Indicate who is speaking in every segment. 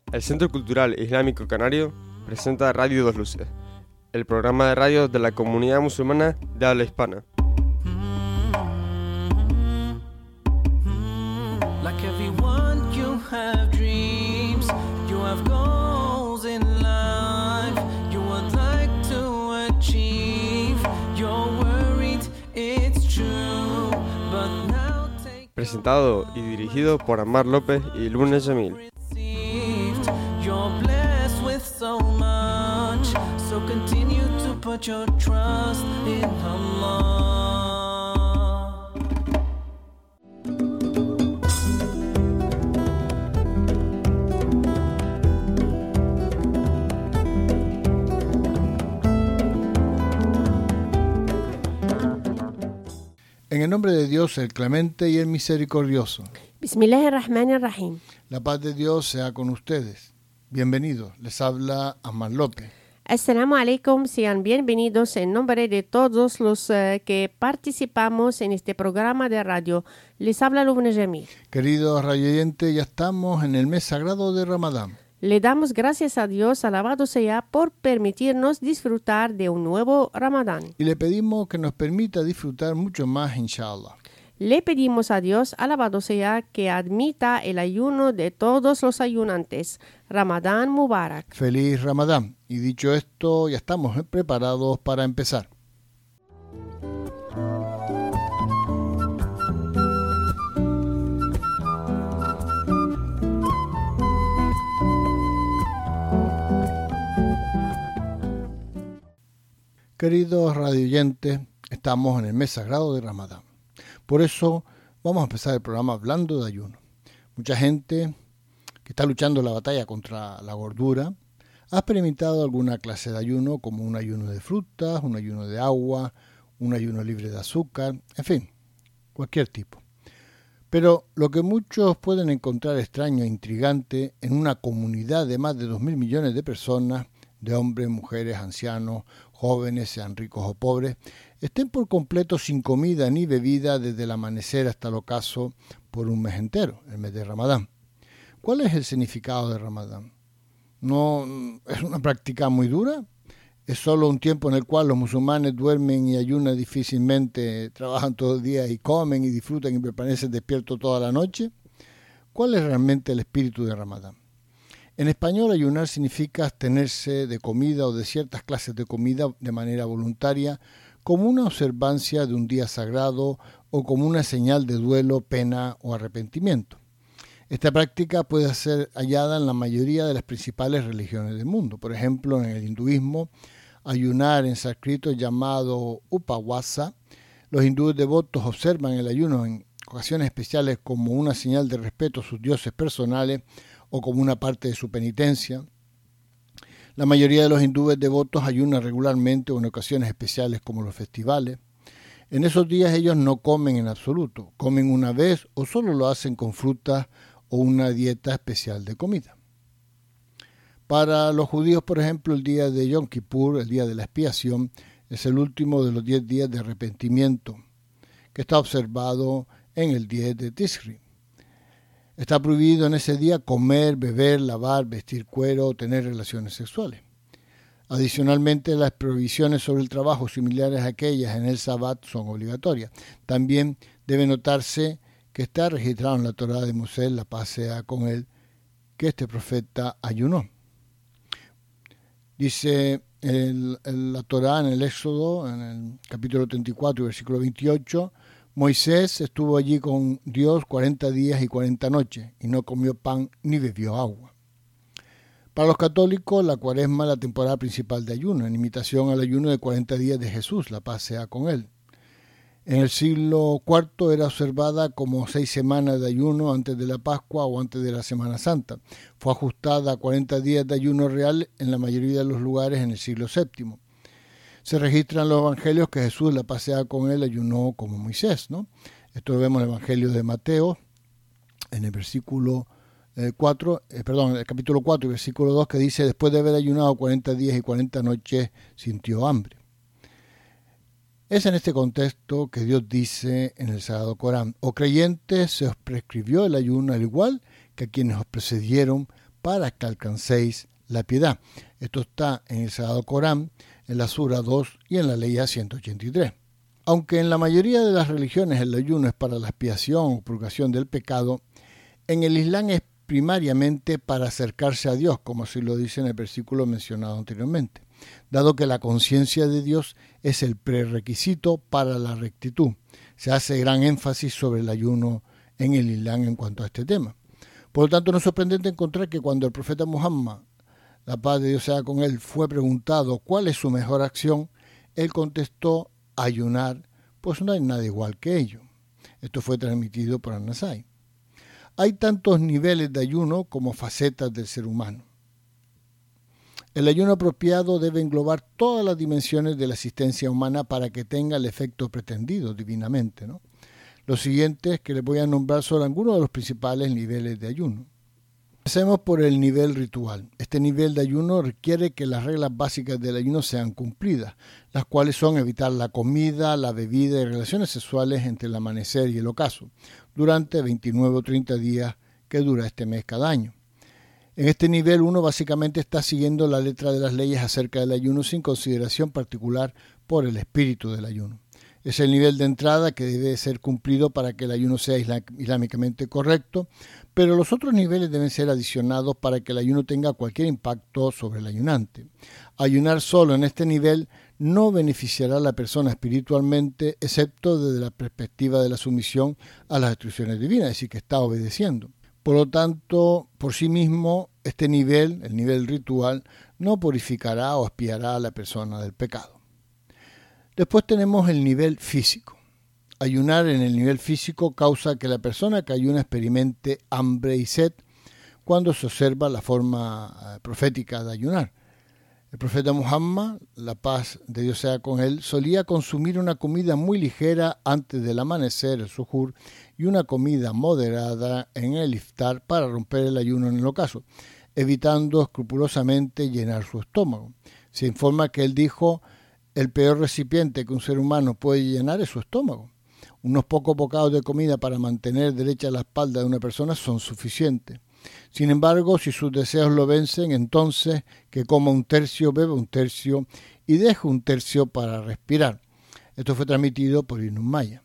Speaker 1: El Centro Cultural Islámico Canario presenta Radio Dos Luces, el programa de radio de la comunidad musulmana de habla hispana.
Speaker 2: Like everyone, you have dreams, you have goals in life, you would like to achieve, you're worried, it's true, but now take
Speaker 1: Presentado y dirigido por Ammar López y Luna Jamil.
Speaker 2: received, you're blessed with so much, so continue to put your trust in Allah.
Speaker 3: En el nombre de Dios, el clemente y el misericordioso.
Speaker 4: Bismillahirrahmanirrahim.
Speaker 3: La paz de Dios sea con ustedes. Bienvenidos. Les habla Ammar López.
Speaker 4: Assalamu alaikum, sean bienvenidos en nombre de todos los que participamos en este programa de radio. Les habla Luna Jamil.
Speaker 3: Queridos radioyentes, ya estamos en el mes sagrado de Ramadán.
Speaker 4: Le damos gracias a Dios, alabado sea, por permitirnos disfrutar de un nuevo Ramadán.
Speaker 3: Y le pedimos que nos permita disfrutar mucho más, inshallah.
Speaker 4: Le pedimos a Dios, alabado sea, que admita el ayuno de todos los ayunantes. Ramadán Mubarak.
Speaker 3: Feliz Ramadán. Y dicho esto, ya estamos preparados para empezar. Queridos radioyentes, estamos en el mes sagrado de Ramadán. Por eso vamos a empezar el programa hablando de ayuno. Mucha gente que está luchando la batalla contra la gordura ha experimentado alguna clase de ayuno, como un ayuno de frutas, un ayuno de agua, un ayuno libre de azúcar, en fin, cualquier tipo. Pero lo que muchos pueden encontrar extraño e intrigante en una comunidad de más de 2.000 millones de personas, de hombres, mujeres, ancianos, jóvenes, sean ricos o pobres, estén por completo sin comida ni bebida desde el amanecer hasta el ocaso por un mes entero, el mes de Ramadán. ¿Cuál es el significado de Ramadán? ¿No es una práctica muy dura? ¿Es solo un tiempo en el cual los musulmanes duermen y ayunan difícilmente, trabajan todo el día y comen y disfrutan y permanecen despiertos toda la noche? ¿Cuál es realmente el espíritu de Ramadán? En español, ayunar significa abstenerse de comida o de ciertas clases de comida de manera voluntaria como una observancia de un día sagrado o como una señal de duelo, pena o arrepentimiento. Esta práctica puede ser hallada en la mayoría de las principales religiones del mundo. Por ejemplo, en el hinduismo, ayunar en sánscrito llamado upavasa. Los hindúes devotos observan el ayuno en ocasiones especiales como una señal de respeto a sus dioses personales o como una parte de su penitencia. La mayoría de los hindúes devotos ayunan regularmente o en ocasiones especiales como los festivales. En esos días ellos no comen en absoluto, comen una vez o solo lo hacen con frutas o una dieta especial de comida. Para los judíos, por ejemplo, el día de Yom Kippur, el día de la expiación, es el último de los 10 días de arrepentimiento, que está observado en el 10 de Tishri. Está prohibido en ese día comer, beber, lavar, vestir cuero o tener relaciones sexuales. Adicionalmente, las prohibiciones sobre el trabajo similares a aquellas en el Sabbat son obligatorias. También debe notarse que está registrado en la Torá de Moisés, la paz sea con él, que este profeta ayunó. Dice la Torá en el Éxodo, en el capítulo 34, versículo 28, Moisés estuvo allí con Dios 40 días y 40 noches y no comió pan ni bebió agua. Para los católicos, la Cuaresma es la temporada principal de ayuno, en imitación al ayuno de 40 días de Jesús, la paz sea con él. En el siglo IV era observada como 6 semanas de ayuno antes de la Pascua o antes de la Semana Santa. Fue ajustada a 40 días de ayuno real en la mayoría de los lugares en el siglo VII. Se registran en los evangelios que Jesús, la paz sea con él, ayunó como Moisés, ¿no? Esto lo vemos en el evangelio de Mateo, en el versículo el capítulo 4, versículo 2, que dice: después de haber ayunado 40 días y 40 noches, sintió hambre. Es en este contexto que Dios dice en el Sagrado Corán: oh creyentes, se os prescribió el ayuno al igual que a quienes os precedieron, para que alcancéis la piedad. Esto está en el Sagrado Corán, en la Sura 2 y en la Ley 183. Aunque en la mayoría de las religiones el ayuno es para la expiación o purgación del pecado, en el Islam es primariamente para acercarse a Dios, como así lo dice en el versículo mencionado anteriormente, dado que la conciencia de Dios es el prerequisito para la rectitud. Se hace gran énfasis sobre el ayuno en el Islam en cuanto a este tema. Por lo tanto, no es sorprendente encontrar que cuando el profeta Muhammad, la paz de Dios sea con él, fue preguntado cuál es su mejor acción, él contestó: ayunar, pues no hay nada igual que ello. Esto fue transmitido por An-Nasai. Hay tantos niveles de ayuno como facetas del ser humano. El ayuno apropiado debe englobar todas las dimensiones de la existencia humana para que tenga el efecto pretendido divinamente, ¿no? Los siguientes que les voy a nombrar son algunos de los principales niveles de ayuno. Empecemos por el nivel ritual. Este nivel de ayuno requiere que las reglas básicas del ayuno sean cumplidas, las cuales son evitar la comida, la bebida y relaciones sexuales entre el amanecer y el ocaso, durante 29 o 30 días que dura este mes cada año. En este nivel uno básicamente está siguiendo la letra de las leyes acerca del ayuno sin consideración particular por el espíritu del ayuno. Es el nivel de entrada que debe ser cumplido para que el ayuno sea islámicamente correcto, pero los otros niveles deben ser adicionados para que el ayuno tenga cualquier impacto sobre el ayunante. Ayunar solo en este nivel no beneficiará a la persona espiritualmente, excepto desde la perspectiva de la sumisión a las instrucciones divinas, es decir, que está obedeciendo. Por lo tanto, por sí mismo, este nivel, el nivel ritual, no purificará o expiará a la persona del pecado. Después tenemos el nivel físico. Ayunar en el nivel físico causa que la persona que ayuna experimente hambre y sed cuando se observa la forma profética de ayunar. El profeta Muhammad, la paz de Dios sea con él, solía consumir una comida muy ligera antes del amanecer, el suhur, y una comida moderada en el iftar para romper el ayuno en el ocaso, evitando escrupulosamente llenar su estómago. Se informa que él dijo: el peor recipiente que un ser humano puede llenar es su estómago. Unos pocos bocados de comida para mantener derecha la espalda de una persona son suficientes. Sin embargo, si sus deseos lo vencen, entonces que coma un tercio, beba un tercio y deje un tercio para respirar. Esto fue transmitido por Ibn Umayya.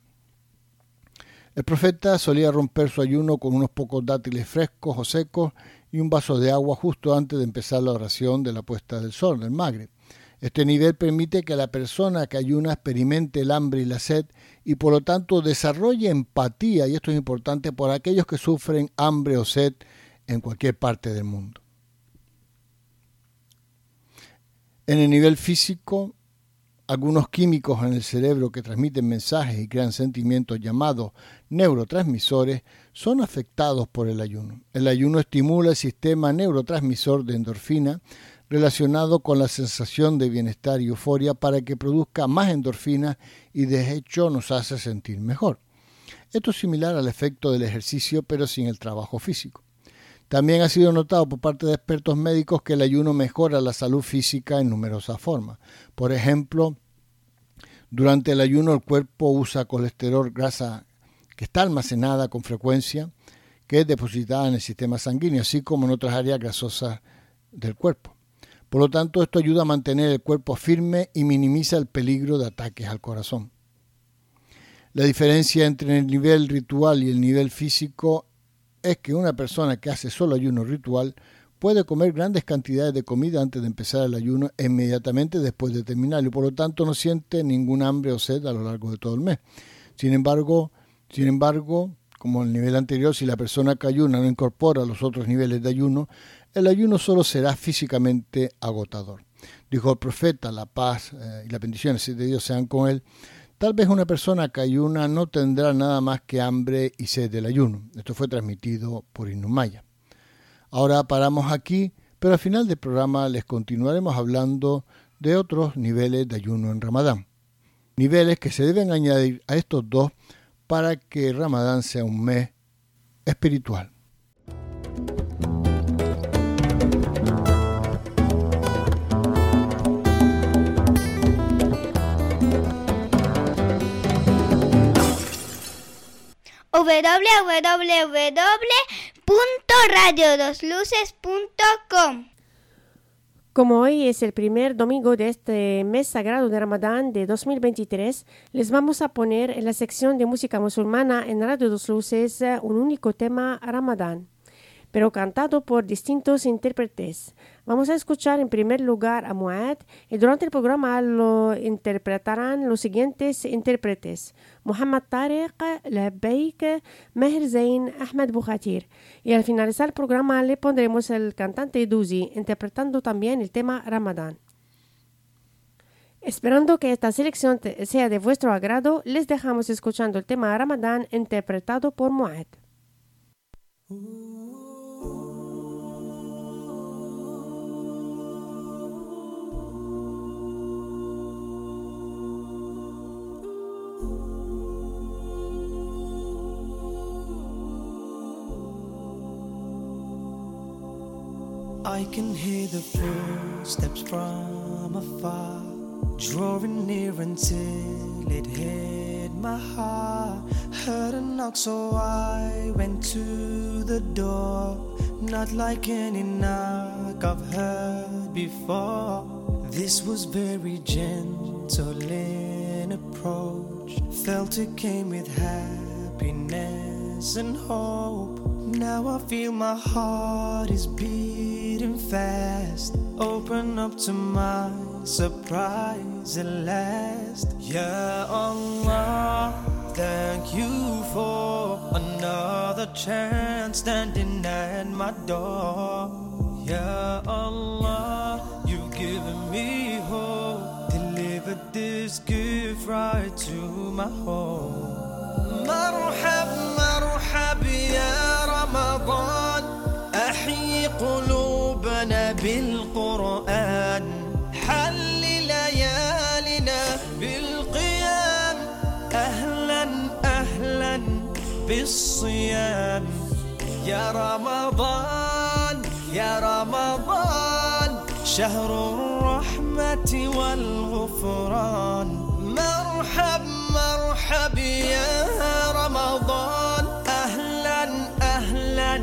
Speaker 3: El profeta solía romper su ayuno con unos pocos dátiles frescos o secos y un vaso de agua justo antes de empezar la oración de la puesta del sol, del Magreb. Este nivel permite que la persona que ayuna experimente el hambre y la sed y por lo tanto desarrolle empatía, y esto es importante, por aquellos que sufren hambre o sed en cualquier parte del mundo. En el nivel físico, algunos químicos en el cerebro que transmiten mensajes y crean sentimientos llamados neurotransmisores son afectados por el ayuno. El ayuno estimula el sistema neurotransmisor de endorfina relacionado con la sensación de bienestar y euforia para que produzca más endorfina y de hecho nos hace sentir mejor. Esto es similar al efecto del ejercicio pero sin el trabajo físico. También ha sido notado por parte de expertos médicos que el ayuno mejora la salud física en numerosas formas. Por ejemplo, durante el ayuno el cuerpo usa colesterol, grasa que está almacenada con frecuencia, que es depositada en el sistema sanguíneo, así como en otras áreas grasosas del cuerpo. Por lo tanto, esto ayuda a mantener el cuerpo firme y minimiza el peligro de ataques al corazón. La diferencia entre el nivel ritual y el nivel físico es que una persona que hace solo ayuno ritual puede comer grandes cantidades de comida antes de empezar el ayuno e inmediatamente después de terminarlo y por lo tanto no siente ningún hambre o sed a lo largo de todo el mes. Sin embargo, como en el nivel anterior, si la persona que ayuna no incorpora los otros niveles de ayuno, el ayuno solo será físicamente agotador. Dijo el profeta, la paz y las bendiciones de Dios sean con él, tal vez una persona que ayuna no tendrá nada más que hambre y sed del ayuno. Esto fue transmitido por Ibn Umayya. Ahora paramos aquí, pero al final del programa les continuaremos hablando de otros niveles de ayuno en Ramadán. Niveles que se deben añadir a estos dos para que Ramadán sea un mes espiritual.
Speaker 5: www www.radio2luces.com.
Speaker 4: Como hoy es el primer domingo de este mes sagrado de Ramadán de 2023, les vamos a poner en la sección de música musulmana en Radio Dos Luces un único tema Ramadán, pero cantado por distintos intérpretes. Vamos a escuchar en primer lugar a Muad y durante el programa lo interpretarán los siguientes intérpretes: Muhammad Tariq, Labbaik, Meher Zain, Ahmed Bukhatir. Y al finalizar el programa le pondremos el cantante Duzi interpretando también el tema Ramadán. Esperando que esta selección sea de vuestro agrado, les dejamos escuchando el tema Ramadán interpretado por Muad.
Speaker 2: I can hear the footsteps from afar, drawing near until it hit my heart. Heard a knock, so I went to the door. Not like any knock I've heard before. This was very gentle in approach. Felt it came with happiness and hope. Now I feel my heart is beating fast. Open up to my surprise at last. Ya Allah, thank you for another chance standing at my door. Ya Allah, you've given me hope. Delivered this gift right to my home. مرحب مرحب يا رمضان، أحيي قلوبنا بالقرآن، حل ليالنا بالقيام، أهلا أهلا بالصيام. يا رمضان يا رمضان، شهر الرحمة والغفران. مرحب مرحب يا رمضان، أهلا أهلا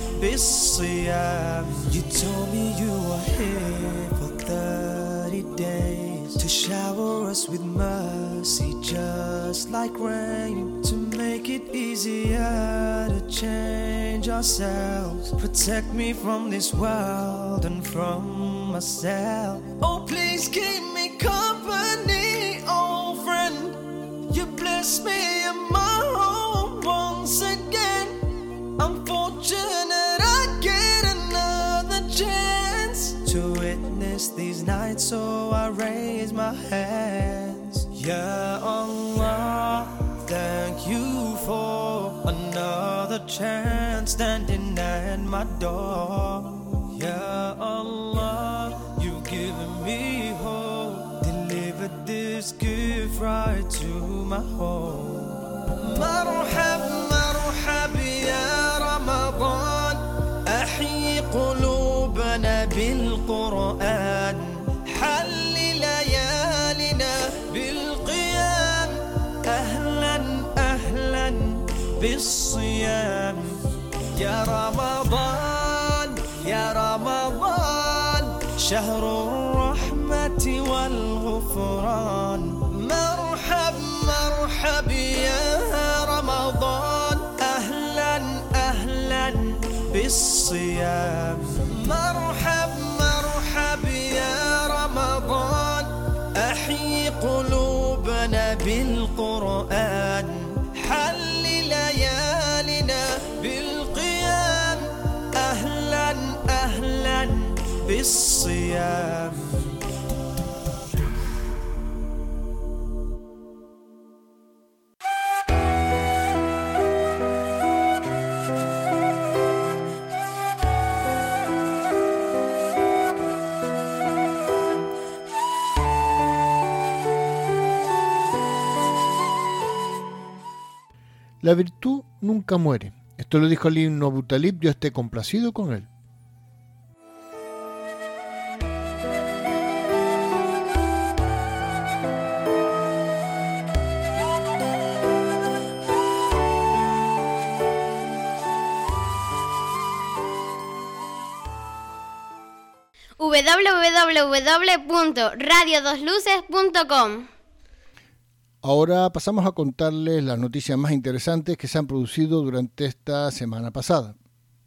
Speaker 2: بالصيام. You told me you were here for 30 days to shower us with mercy just like rain, to make it easier to change ourselves. Protect me from this world and from myself. Oh, please keep me company, old friend. You bless me in my home once again. I'm fortunate I get another chance to witness these nights, so I raise my hands. Ya Allah, thank you for another chance standing at my door. Ya Allah, you've given me hope. Delivered this gift right to my home. مرحب مرحب يا رمضان، أحيي قلوبنا بالقرآن، حل ليالنا بالقيام، أهلا أهلا بالصيام. يا رمضان يا رمضان، شهر الرحمة والغفران. مرحب مرحب يا رمضان، أهلا أهلا بالصيام. مرحب مرحب يا رمضان، أحيي قلوبنا بالقرآن، حل ليالنا بالقيام، أهلا أهلا بالصيام.
Speaker 3: La virtud nunca muere. Esto lo dijo el himno Abu Talib, Dios esté complacido con él.
Speaker 5: www.radiodosluces.com.
Speaker 3: Ahora pasamos a contarles las noticias más interesantes que se han producido durante esta semana pasada.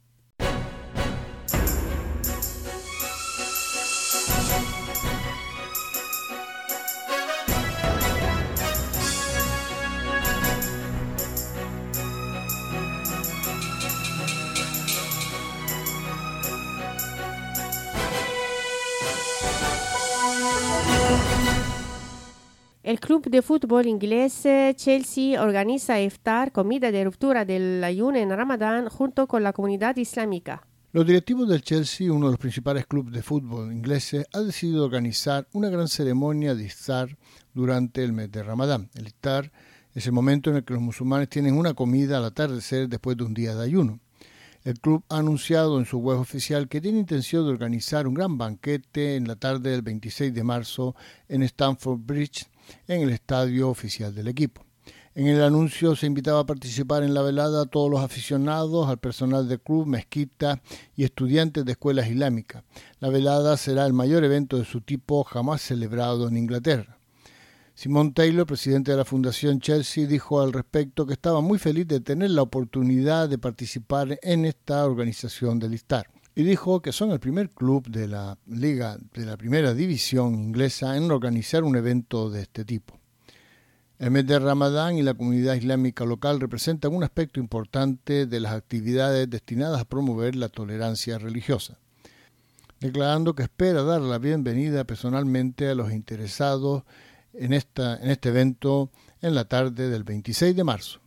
Speaker 4: El club de fútbol inglés Chelsea organiza iftar, comida de ruptura del ayuno en Ramadán, junto con la comunidad islámica.
Speaker 3: Los directivos del Chelsea, uno de los principales clubes de fútbol ingleses, ha decidido organizar una gran ceremonia de iftar durante el mes de Ramadán. El iftar es el momento en el que los musulmanes tienen una comida al atardecer después de un día de ayuno. El club ha anunciado en su web oficial que tiene intención de organizar un gran banquete en la tarde del 26 de marzo en Stamford Bridge, en el estadio oficial del equipo. En el anuncio se invitaba a participar en la velada a todos los aficionados, al personal del club, mezquitas y estudiantes de escuelas islámicas. La velada será el mayor evento de su tipo jamás celebrado en Inglaterra. Simon Taylor, presidente de la Fundación Chelsea, dijo al respecto que estaba muy feliz de tener la oportunidad de participar en esta organización del iftar. Y dijo que son el primer club de la liga de la primera división inglesa en organizar un evento de este tipo. El mes de Ramadán y la comunidad islámica local representan un aspecto importante de las actividades destinadas a promover la tolerancia religiosa, declarando que espera dar la bienvenida personalmente a los interesados en este evento en la tarde del 26 de marzo.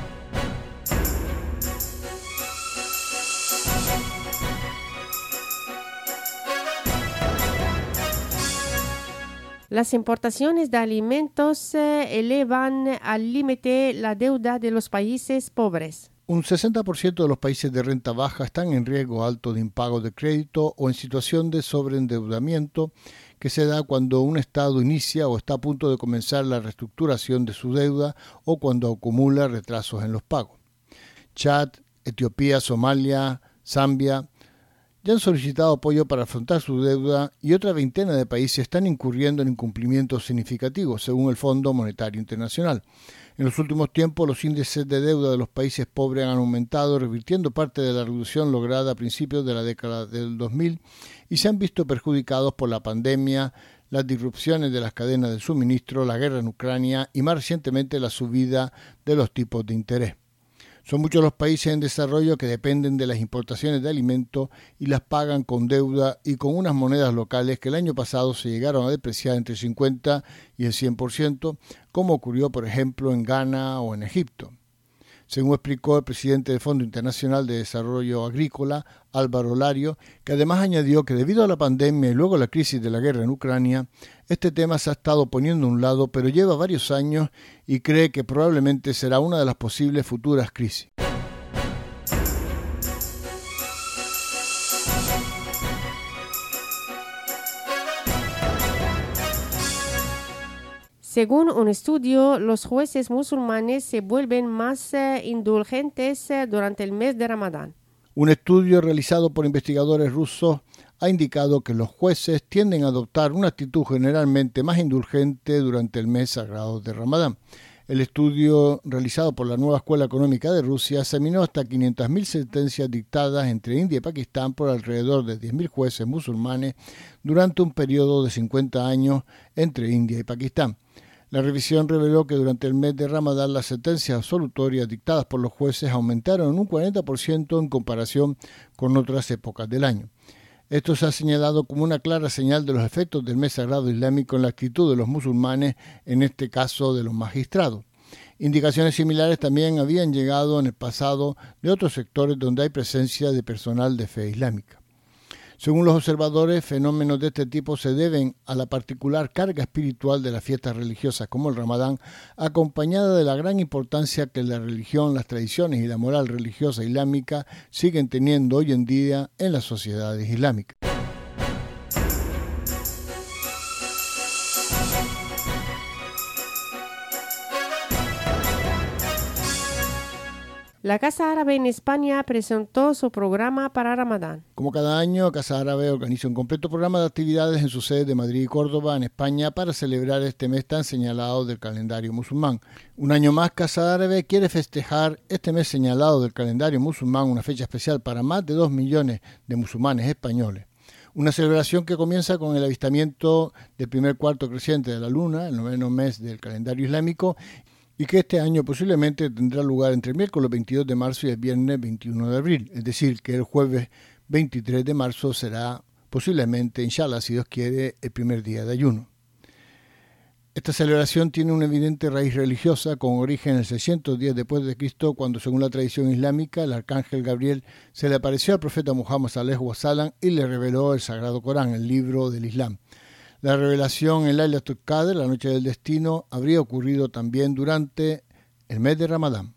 Speaker 4: Las importaciones de alimentos elevan al límite la deuda de los países pobres.
Speaker 3: Un 60% de los países de renta baja están en riesgo alto de impago de crédito o en situación de sobreendeudamiento que se da cuando un Estado inicia o está a punto de comenzar la reestructuración de su deuda o cuando acumula retrasos en los pagos. Chad, Etiopía, Somalia, Zambia ya han solicitado apoyo para afrontar su deuda y otra veintena de países están incurriendo en incumplimientos significativos, según el Fondo Monetario Internacional. En los últimos tiempos, los índices de deuda de los países pobres han aumentado, revirtiendo parte de la reducción lograda a principios de la década del 2000 y se han visto perjudicados por la pandemia, las disrupciones de las cadenas de suministro, la guerra en Ucrania y más recientemente la subida de los tipos de interés. Son muchos los países en desarrollo que dependen de las importaciones de alimentos y las pagan con deuda y con unas monedas locales que el año pasado se llegaron a depreciar entre el 50 y el 100%, como ocurrió por ejemplo en Ghana o en Egipto. Según explicó el presidente del Fondo Internacional de Desarrollo Agrícola, Álvaro Lario, que además añadió que debido a la pandemia y luego la crisis de la guerra en Ucrania, este tema se ha estado poniendo a un lado, pero lleva varios años y cree que probablemente será una de las posibles futuras crisis.
Speaker 4: Según un estudio, los jueces musulmanes se vuelven más indulgentes durante el mes de Ramadán.
Speaker 3: Un estudio realizado por investigadores rusos ha indicado que los jueces tienden a adoptar una actitud generalmente más indulgente durante el mes sagrado de Ramadán. El estudio realizado por la Nueva Escuela Económica de Rusia examinó hasta 500.000 sentencias dictadas entre India y Pakistán por alrededor de 10.000 jueces musulmanes durante un periodo de 50 años entre India y Pakistán. La revisión reveló que durante el mes de Ramadán las sentencias absolutorias dictadas por los jueces aumentaron en un 40% en comparación con otras épocas del año. Esto se ha señalado como una clara señal de los efectos del mes sagrado islámico en la actitud de los musulmanes, en este caso de los magistrados. Indicaciones similares también habían llegado en el pasado de otros sectores donde hay presencia de personal de fe islámica. Según los observadores, fenómenos de este tipo se deben a la particular carga espiritual de las fiestas religiosas como el Ramadán, acompañada de la gran importancia que la religión, las tradiciones y la moral religiosa islámica siguen teniendo hoy en día en las sociedades islámicas.
Speaker 4: La Casa Árabe en España presentó su programa para Ramadán.
Speaker 3: Como cada año, Casa Árabe organiza un completo programa de actividades en su sede de Madrid y Córdoba, en España, para celebrar este mes tan señalado del calendario musulmán. Un año más, Casa Árabe quiere festejar este mes señalado del calendario musulmán, una fecha especial para más de 2 millones de musulmanes españoles. Una celebración que comienza con el avistamiento del primer cuarto creciente de la luna, el 9º mes del calendario islámico, y que este año posiblemente tendrá lugar entre el miércoles 22 de marzo y el viernes 21 de abril, es decir, que el jueves 23 de marzo será posiblemente, inshallah, si Dios quiere, el primer día de ayuno. Esta celebración tiene una evidente raíz religiosa con origen en el 610 después de Cristo, cuando, según la tradición islámica, el arcángel Gabriel se le apareció al profeta Muhammad sallallahu alaihi wasallam y le reveló el Sagrado Corán, el libro del Islam. La revelación en Laylatul Qadr, la noche del destino, habría ocurrido también durante el mes de Ramadán.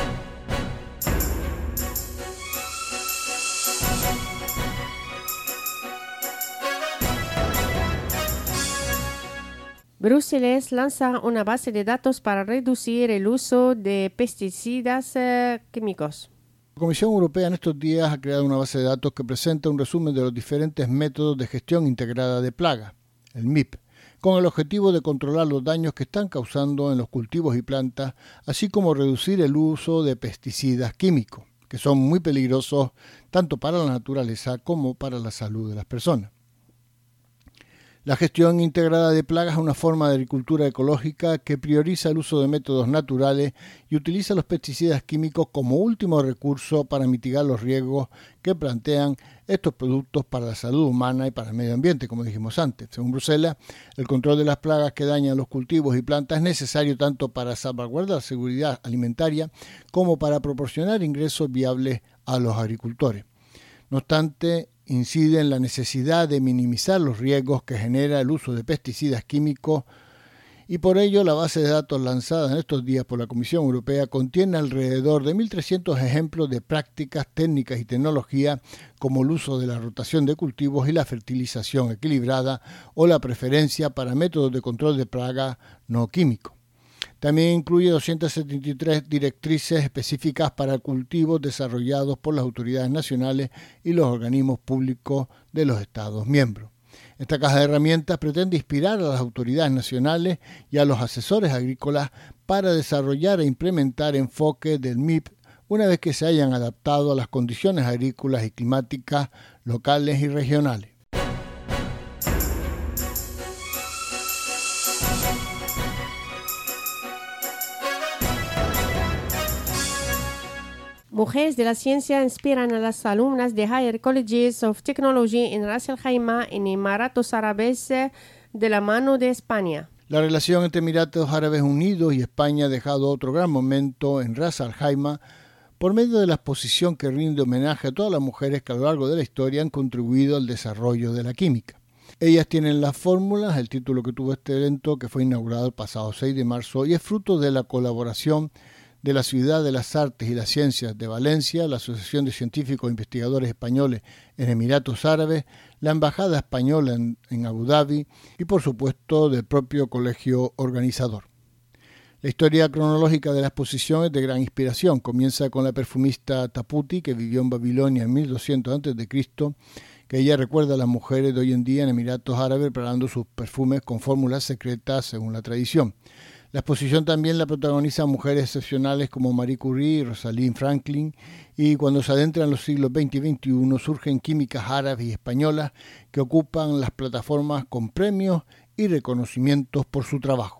Speaker 4: Bruselas lanza una base de datos para reducir el uso de pesticidas químicos.
Speaker 3: La Comisión Europea en estos días ha creado una base de datos que presenta un resumen de los diferentes métodos de gestión integrada de plagas, el MIP, con el objetivo de controlar los daños que están causando en los cultivos y plantas, así como reducir el uso de pesticidas químicos, que son muy peligrosos tanto para la naturaleza como para la salud de las personas. La gestión integrada de plagas es una forma de agricultura ecológica que prioriza el uso de métodos naturales y utiliza los pesticidas químicos como último recurso para mitigar los riesgos que plantean estos productos para la salud humana y para el medio ambiente, como dijimos antes. Según Bruselas, el control de las plagas que dañan los cultivos y plantas es necesario tanto para salvaguardar la seguridad alimentaria como para proporcionar ingresos viables a los agricultores. No obstante, incide en la necesidad de minimizar los riesgos que genera el uso de pesticidas químicos y por ello la base de datos lanzada en estos días por la Comisión Europea contiene alrededor de 1.300 ejemplos de prácticas, técnicas y tecnologías como el uso de la rotación de cultivos y la fertilización equilibrada o la preferencia para métodos de control de plagas no químicos. También incluye 273 directrices específicas para cultivos desarrollados por las autoridades nacionales y los organismos públicos de los Estados miembros. Esta caja de herramientas pretende inspirar a las autoridades nacionales y a los asesores agrícolas para desarrollar e implementar enfoques del MIP una vez que se hayan adaptado a las condiciones agrícolas y climáticas locales y regionales.
Speaker 4: Mujeres de la ciencia inspiran a las alumnas de Higher Colleges of Technology en Ras Al Khaimah, en Emiratos Árabes, de la mano de España.
Speaker 3: La relación entre Emiratos Árabes Unidos y España ha dejado otro gran momento en Ras Al Khaimah por medio de la exposición que rinde homenaje a todas las mujeres que a lo largo de la historia han contribuido al desarrollo de la química. Ellas tienen las fórmulas, el título que tuvo este evento, que fue inaugurado el pasado 6 de marzo, y es fruto de la colaboración de la Ciudad de las Artes y las Ciencias de Valencia, la Asociación de Científicos e Investigadores Españoles en Emiratos Árabes, la Embajada Española en Abu Dhabi y, por supuesto, del propio colegio organizador. La historia cronológica de la exposición es de gran inspiración. Comienza con la perfumista Taputi, que vivió en Babilonia en 1200 a.C., que ella recuerda a las mujeres de hoy en día en Emiratos Árabes preparando sus perfumes con fórmulas secretas según la tradición. La exposición también la protagonizan mujeres excepcionales como Marie Curie y Rosalind Franklin, y cuando se adentran los siglos XX y XXI surgen químicas árabes y españolas que ocupan las plataformas con premios y reconocimientos por su trabajo.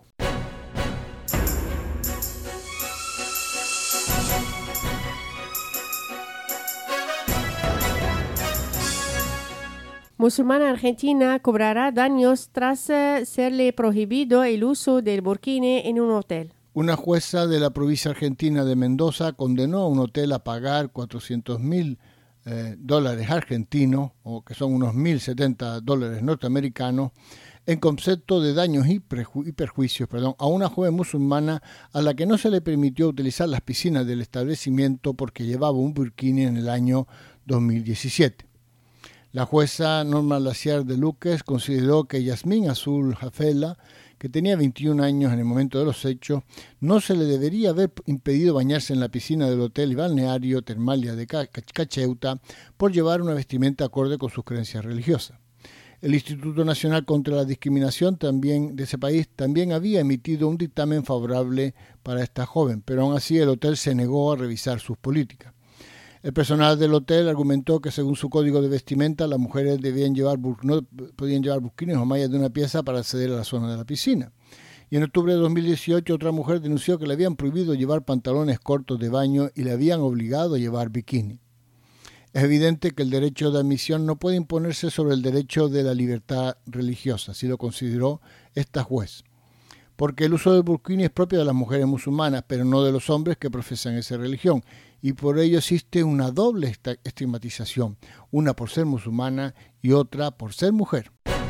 Speaker 4: Musulmana argentina cobrará daños tras serle prohibido el uso del burkini en un hotel.
Speaker 3: Una jueza de la provincia argentina de Mendoza condenó a un hotel a pagar $400,000 argentinos, o que son unos $1.070 norteamericanos, en concepto de daños y perjuicios a una joven musulmana a la que no se le permitió utilizar las piscinas del establecimiento porque llevaba un burkini en el año 2017. La jueza Norma Laciar de Luques consideró que Yasmín Azul Jafela, que tenía 21 años en el momento de los hechos, no se le debería haber impedido bañarse en la piscina del hotel y balneario Termalia de Cacheuta por llevar una vestimenta acorde con sus creencias religiosas. El Instituto Nacional contra la Discriminación de ese país también había emitido un dictamen favorable para esta joven, pero aún así el hotel se negó a revisar sus políticas. El personal del hotel argumentó que según su código de vestimenta las mujeres no podían llevar burkines o mallas de una pieza para acceder a la zona de la piscina. Y en octubre de 2018 otra mujer denunció que le habían prohibido llevar pantalones cortos de baño y le habían obligado a llevar bikini. Es evidente que el derecho de admisión no puede imponerse sobre el derecho de la libertad religiosa, así lo consideró esta juez. Porque el uso del burkini es propio de las mujeres musulmanas, pero no de los hombres que profesan esa religión, y por ello existe una doble estigmatización, una por ser musulmana y otra por ser mujer.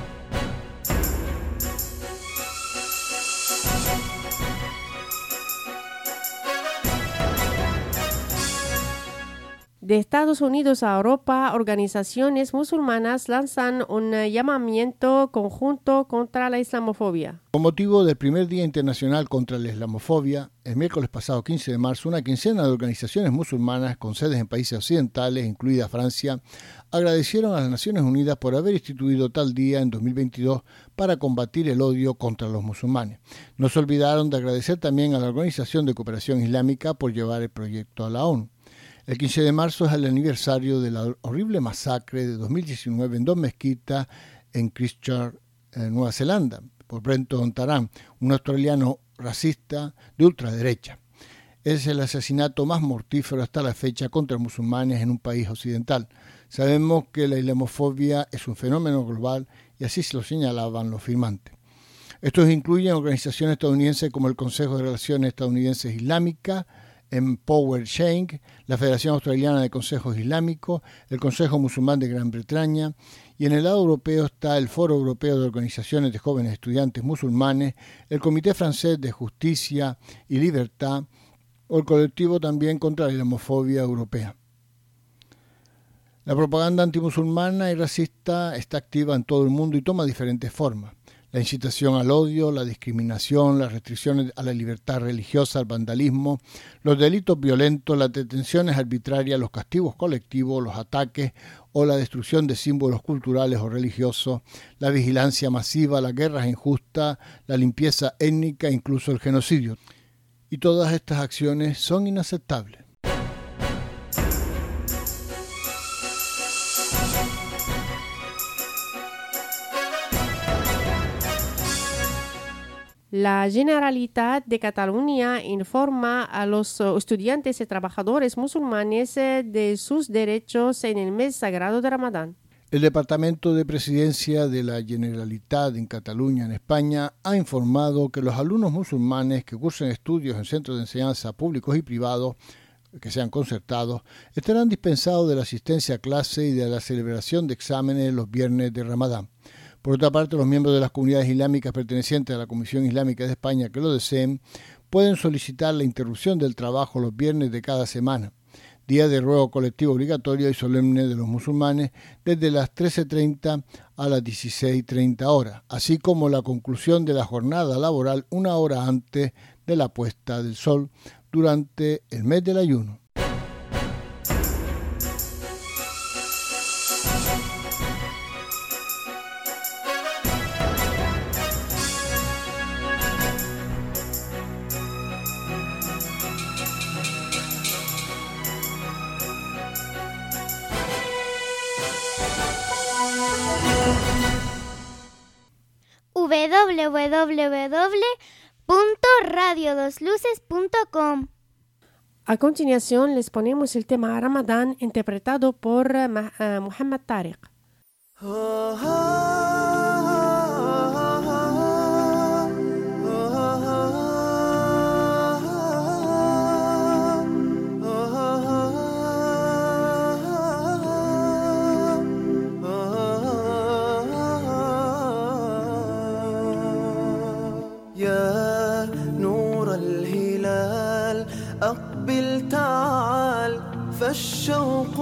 Speaker 4: De Estados Unidos a Europa, organizaciones musulmanas lanzan un llamamiento conjunto contra la islamofobia.
Speaker 3: Con motivo del primer Día Internacional contra la Islamofobia, el miércoles pasado 15 de marzo, una quincena de organizaciones musulmanas con sedes en países occidentales, incluida Francia, agradecieron a las Naciones Unidas por haber instituido tal día en 2022 para combatir el odio contra los musulmanes. No se olvidaron de agradecer también a la Organización de Cooperación Islámica por llevar el proyecto a la ONU. El 15 de marzo es el aniversario de la horrible masacre de 2019 en dos mezquitas en Christchurch, Nueva Zelanda, por Brenton Tarrant, un australiano racista de ultraderecha. Es el asesinato más mortífero hasta la fecha contra musulmanes en un país occidental. Sabemos que la islamofobia es un fenómeno global y así se lo señalaban los firmantes. Estos incluyen organizaciones estadounidenses como el Consejo de Relaciones Estadounidenses Islámicas, Empower Change, la Federación Australiana de Consejos Islámicos, el Consejo Musulmán de Gran Bretaña, y en el lado europeo está el Foro Europeo de Organizaciones de Jóvenes Estudiantes Musulmanes, el Comité Francés de Justicia y Libertad, o el colectivo también contra la islamofobia europea. La propaganda antimusulmana y racista está activa en todo el mundo y toma diferentes formas. La incitación al odio, la discriminación, las restricciones a la libertad religiosa, el vandalismo, los delitos violentos, las detenciones arbitrarias, los castigos colectivos, los ataques o la destrucción de símbolos culturales o religiosos, la vigilancia masiva, las guerras injustas, la limpieza étnica e incluso el genocidio. Y todas estas acciones son inaceptables.
Speaker 4: La Generalitat de Cataluña informa a los estudiantes y trabajadores musulmanes de sus derechos en el mes sagrado de Ramadán.
Speaker 3: El Departamento de Presidencia de la Generalitat en Cataluña, en España, ha informado que los alumnos musulmanes que cursen estudios en centros de enseñanza públicos y privados que sean concertados estarán dispensados de la asistencia a clase y de la celebración de exámenes los viernes de Ramadán. Por otra parte, los miembros de las comunidades islámicas pertenecientes a la Comisión Islámica de España que lo deseen pueden solicitar la interrupción del trabajo los viernes de cada semana, día de ruego colectivo obligatorio y solemne de los musulmanes, desde las 13:30 a las 16:30 horas, así como la conclusión de la jornada laboral una hora antes de la puesta del sol durante el mes del ayuno.
Speaker 5: www.radiodosluces.com.
Speaker 4: A continuación les ponemos el tema Ramadán interpretado por Muhammad Tariq.
Speaker 2: يا نور الهلال أقبل تعال فالشوق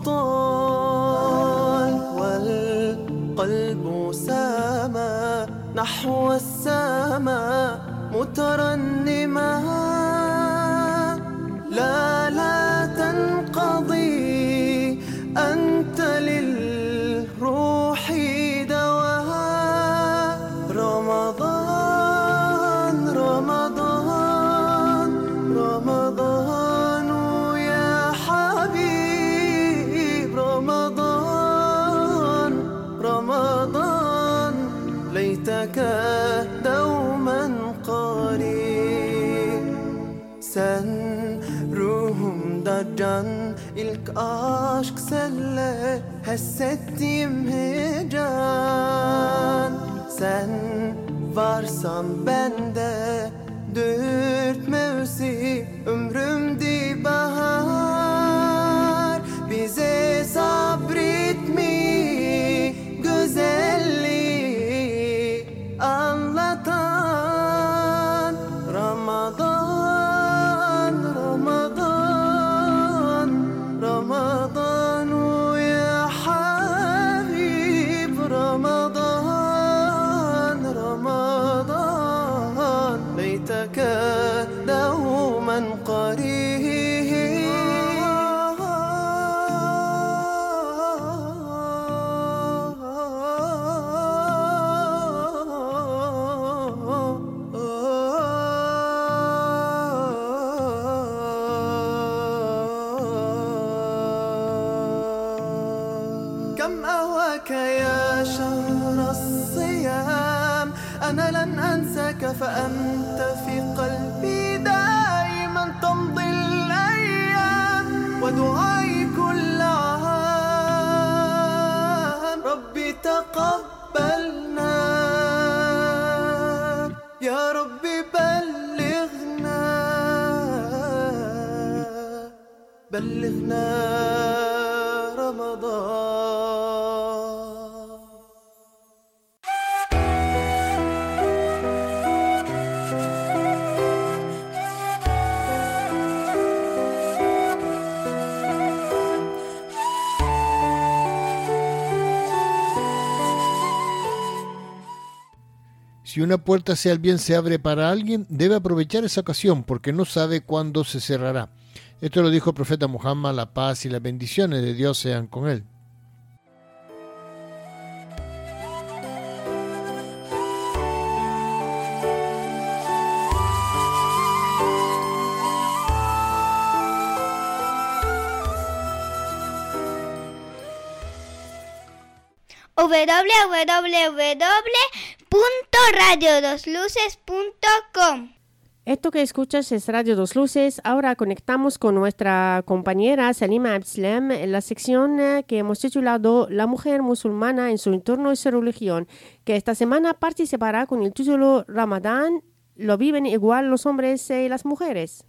Speaker 2: طال والقلب سامى نحو السماء مترنما لا تنقضي أنت للروح دواء رمضان رمضان رمضان يا حبيب رمضان رمضان ليتك دوما قريب ruhum darcan ilk aşk senle hissettiğim heyecan sen varsan bende dört mevsim ömrümde bahar bize sabretmi güzelliği anlatan Ramazan رمضان يا حبيب رمضان رمضان ليتك دوما كم أهواك يا شهر الصيام أنا لن أنساك فأنت في قلبي دائما تمضي الأيام ودعائي كل عام ربي تقبلنا يا ربي بلغنا رمضان
Speaker 3: Si una puerta hacia el bien se abre para alguien, debe aprovechar esa ocasión porque no sabe cuándo se cerrará. Esto lo dijo el profeta Muhammad, la paz y las bendiciones de Dios sean con él.
Speaker 5: www.radio2luces.com.
Speaker 4: Esto que escuchas es Radio Dos Luces. Ahora conectamos con nuestra compañera Salima Abdeslam en la sección que hemos titulado La mujer musulmana en su entorno y su religión, que esta semana participará con el título Ramadán, ¿lo viven igual los hombres y las mujeres?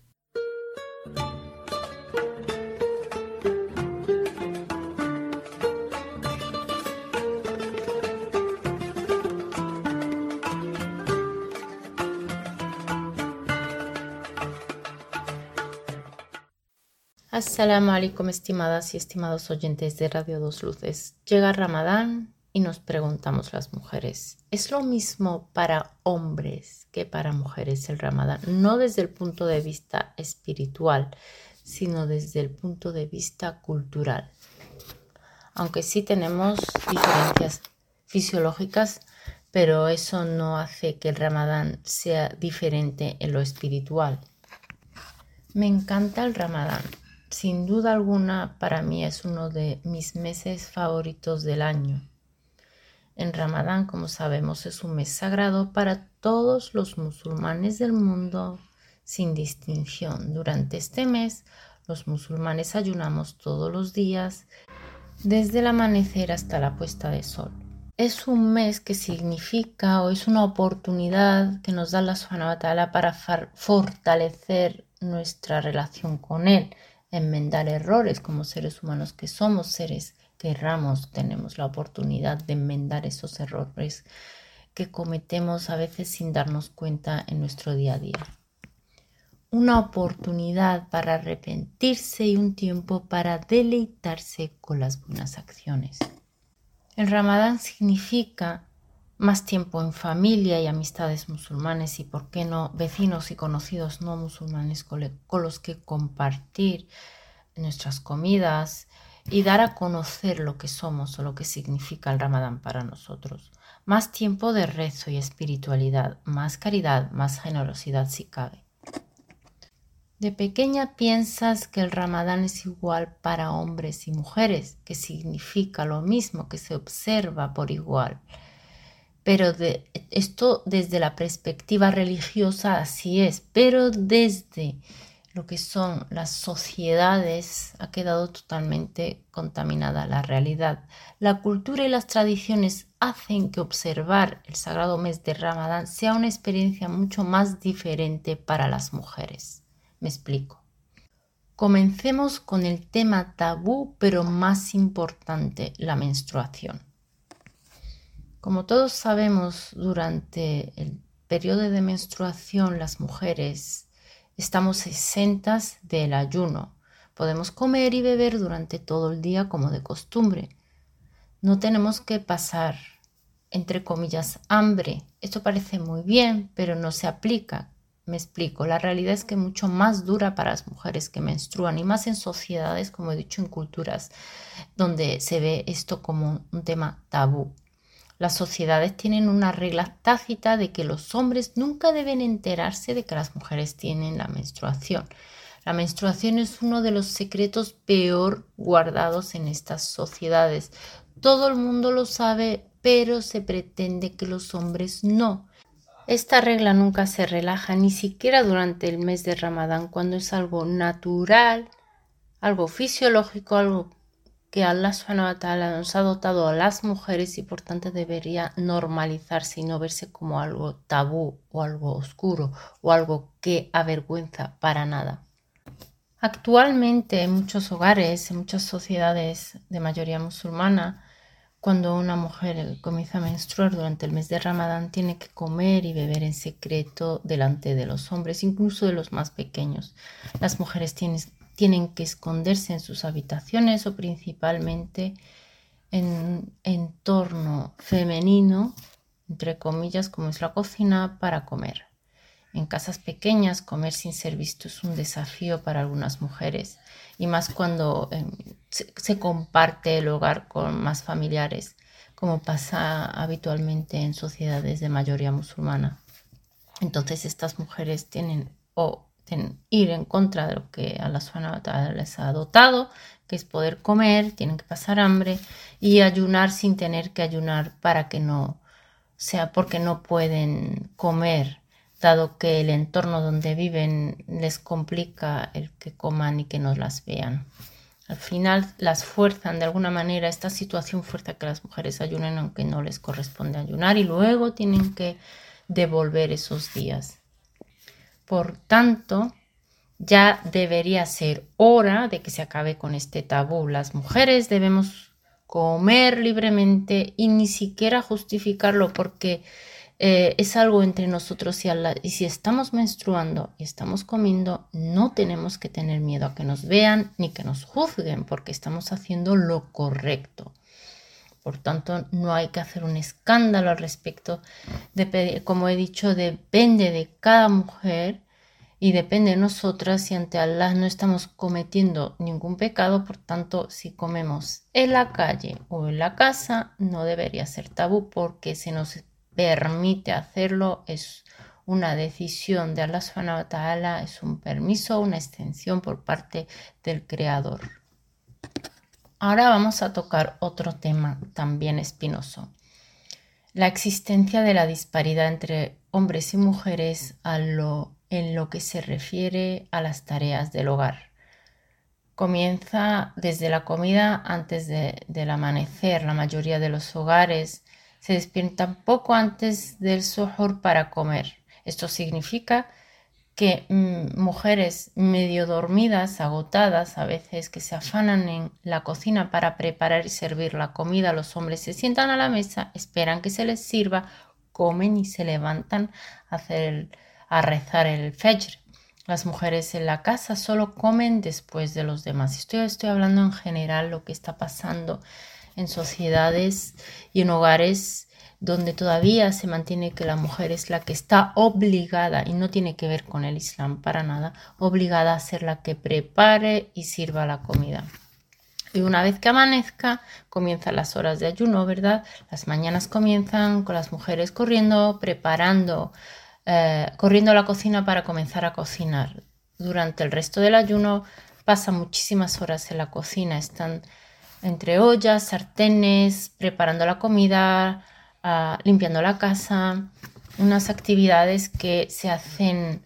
Speaker 6: Assalamu alaikum, estimadas y estimados oyentes de Radio Dos Luces. Llega Ramadán y nos preguntamos las mujeres, ¿es lo mismo para hombres que para mujeres el Ramadán? No desde el punto de vista espiritual, sino desde el punto de vista cultural. Aunque sí tenemos diferencias fisiológicas, pero eso no hace que el Ramadán sea diferente en lo espiritual. Me encanta el Ramadán. Sin duda alguna, para mí es uno de mis meses favoritos del año. En Ramadán, como sabemos, es un mes sagrado para todos los musulmanes del mundo, sin distinción. Durante este mes, los musulmanes ayunamos todos los días, desde el amanecer hasta la puesta de sol. Es un mes que significa o es una oportunidad que nos da Allah Subhanahu wa Ta'ala para fortalecer nuestra relación con Él, enmendar errores como seres humanos que somos, seres que erramos, tenemos la oportunidad de enmendar esos errores que cometemos a veces sin darnos cuenta en nuestro día a día. Una oportunidad para arrepentirse y un tiempo para deleitarse con las buenas acciones. El Ramadán significa más tiempo en familia y amistades musulmanes y, por qué no, vecinos y conocidos no musulmanes con los que compartir nuestras comidas y dar a conocer lo que somos o lo que significa el Ramadán para nosotros. Más tiempo de rezo y espiritualidad, más caridad, más generosidad si cabe. De pequeña piensas que el Ramadán es igual para hombres y mujeres, que significa lo mismo, que se observa por igual. Pero esto desde la perspectiva religiosa así es, pero desde lo que son las sociedades ha quedado totalmente contaminada la realidad. La cultura y las tradiciones hacen que observar el sagrado mes de Ramadán sea una experiencia mucho más diferente para las mujeres. Me explico. Comencemos con el tema tabú, pero más importante, la menstruación. Como todos sabemos, durante el periodo de menstruación las mujeres estamos exentas del ayuno. Podemos comer y beber durante todo el día como de costumbre. No tenemos que pasar, entre comillas, hambre. Esto parece muy bien, pero no se aplica. Me explico. La realidad es que es mucho más dura para las mujeres que menstruan y más en sociedades, como he dicho, en culturas donde se ve esto como un tema tabú. Las sociedades tienen una regla tácita de que los hombres nunca deben enterarse de que las mujeres tienen la menstruación. La menstruación es uno de los secretos peor guardados en estas sociedades. Todo el mundo lo sabe, pero se pretende que los hombres no. Esta regla nunca se relaja, ni siquiera durante el mes de Ramadán, cuando es algo natural, algo fisiológico, algo que Allah Subhanahu wa Ta'ala nos ha dotado a las mujeres y por tanto debería normalizarse y no verse como algo tabú o algo oscuro o algo que avergüenza para nada. Actualmente en muchos hogares, en muchas sociedades de mayoría musulmana, cuando una mujer comienza a menstruar durante el mes de Ramadán tiene que comer y beber en secreto delante de los hombres, incluso de los más pequeños. Las mujeres tienen que esconderse en sus habitaciones o principalmente en un entorno femenino, entre comillas, como es la cocina, para comer. En casas pequeñas, comer sin ser visto es un desafío para algunas mujeres y más cuando se comparte el hogar con más familiares, como pasa habitualmente en sociedades de mayoría musulmana. Entonces estas mujeres tienen ir en contra de lo que Allah Subhanahu wa Ta'ala les ha dotado, que es poder comer, tienen que pasar hambre y ayunar sin tener que ayunar para que no sea porque no pueden comer, dado que el entorno donde viven les complica el que coman y que no las vean. Al final las fuerzan de alguna manera, esta situación fuerza que las mujeres ayunen aunque no les corresponde ayunar y luego tienen que devolver esos días. Por tanto, ya debería ser hora de que se acabe con este tabú. Las mujeres debemos comer libremente y ni siquiera justificarlo porque es algo entre nosotros y Allah. Y si estamos menstruando y estamos comiendo, no tenemos que tener miedo a que nos vean ni que nos juzguen porque estamos haciendo lo correcto. Por tanto, no hay que hacer un escándalo al respecto. Como he dicho, depende de cada mujer y depende de nosotras y ante Allah no estamos cometiendo ningún pecado. Por tanto, si comemos en la calle o en la casa, no debería ser tabú porque se nos permite hacerlo. Es una decisión de Allah Subhanahu wa Ta'ala, es un permiso, una extensión por parte del Creador. Ahora vamos a tocar otro tema también espinoso. La existencia de la disparidad entre hombres y mujeres en lo que se refiere a las tareas del hogar. Comienza desde la comida antes del amanecer. La mayoría de los hogares se despiertan poco antes del suhoor para comer. Esto significa que mujeres medio dormidas, agotadas, a veces que se afanan en la cocina para preparar y servir la comida. Los hombres se sientan a la mesa, esperan que se les sirva, comen y se levantan a rezar el Fajr. Las mujeres en la casa solo comen después de los demás. Estoy hablando en general lo que está pasando en sociedades y en hogares donde todavía se mantiene que la mujer es la que está obligada, y no tiene que ver con el Islam para nada, obligada a ser la que prepare y sirva la comida. Y una vez que amanezca, comienzan las horas de ayuno, ¿verdad? Las mañanas comienzan con las mujeres corriendo, corriendo a la cocina para comenzar a cocinar. Durante el resto del ayuno pasan muchísimas horas en la cocina. Están entre ollas, sartenes, preparando la comida, limpiando la casa. Unas actividades que se hacen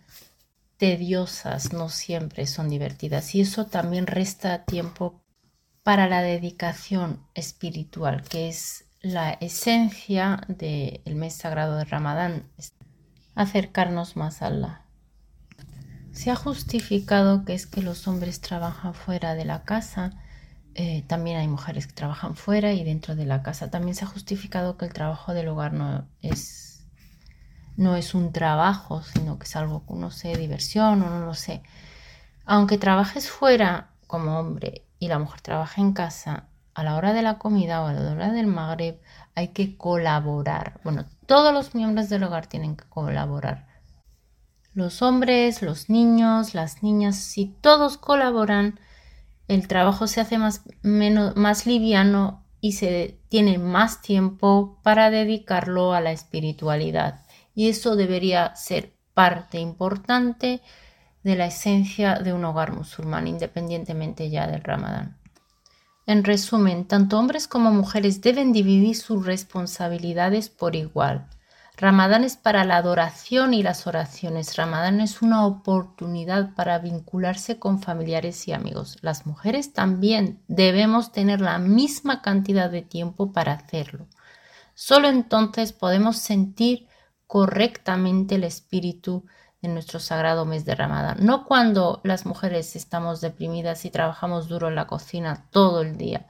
Speaker 6: tediosas, no siempre son divertidas. Y eso también resta tiempo para la dedicación espiritual, que es la esencia del mes sagrado de Ramadán, acercarnos más a Allah. Se ha justificado que es que los hombres trabajan fuera de la casa, también hay mujeres que trabajan fuera y dentro de la casa. También se ha justificado que el trabajo del hogar no es un trabajo, sino que es algo que uno sé, diversión o no lo sé. Aunque trabajes fuera como hombre y la mujer trabaja en casa, a la hora de la comida o a la hora del Magreb hay que colaborar. Bueno, todos los miembros del hogar tienen que colaborar. Los hombres, los niños, las niñas, si todos colaboran, el trabajo se hace más liviano y se tiene más tiempo para dedicarlo a la espiritualidad. Y eso debería ser parte importante de la esencia de un hogar musulmán, independientemente ya del Ramadán. En resumen, tanto hombres como mujeres deben dividir sus responsabilidades por igual. Ramadán es para la adoración y las oraciones. Ramadán es una oportunidad para vincularse con familiares y amigos. Las mujeres también debemos tener la misma cantidad de tiempo para hacerlo. Solo entonces podemos sentir correctamente el espíritu de nuestro sagrado mes de Ramadán. No cuando las mujeres estamos deprimidas y trabajamos duro en la cocina todo el día.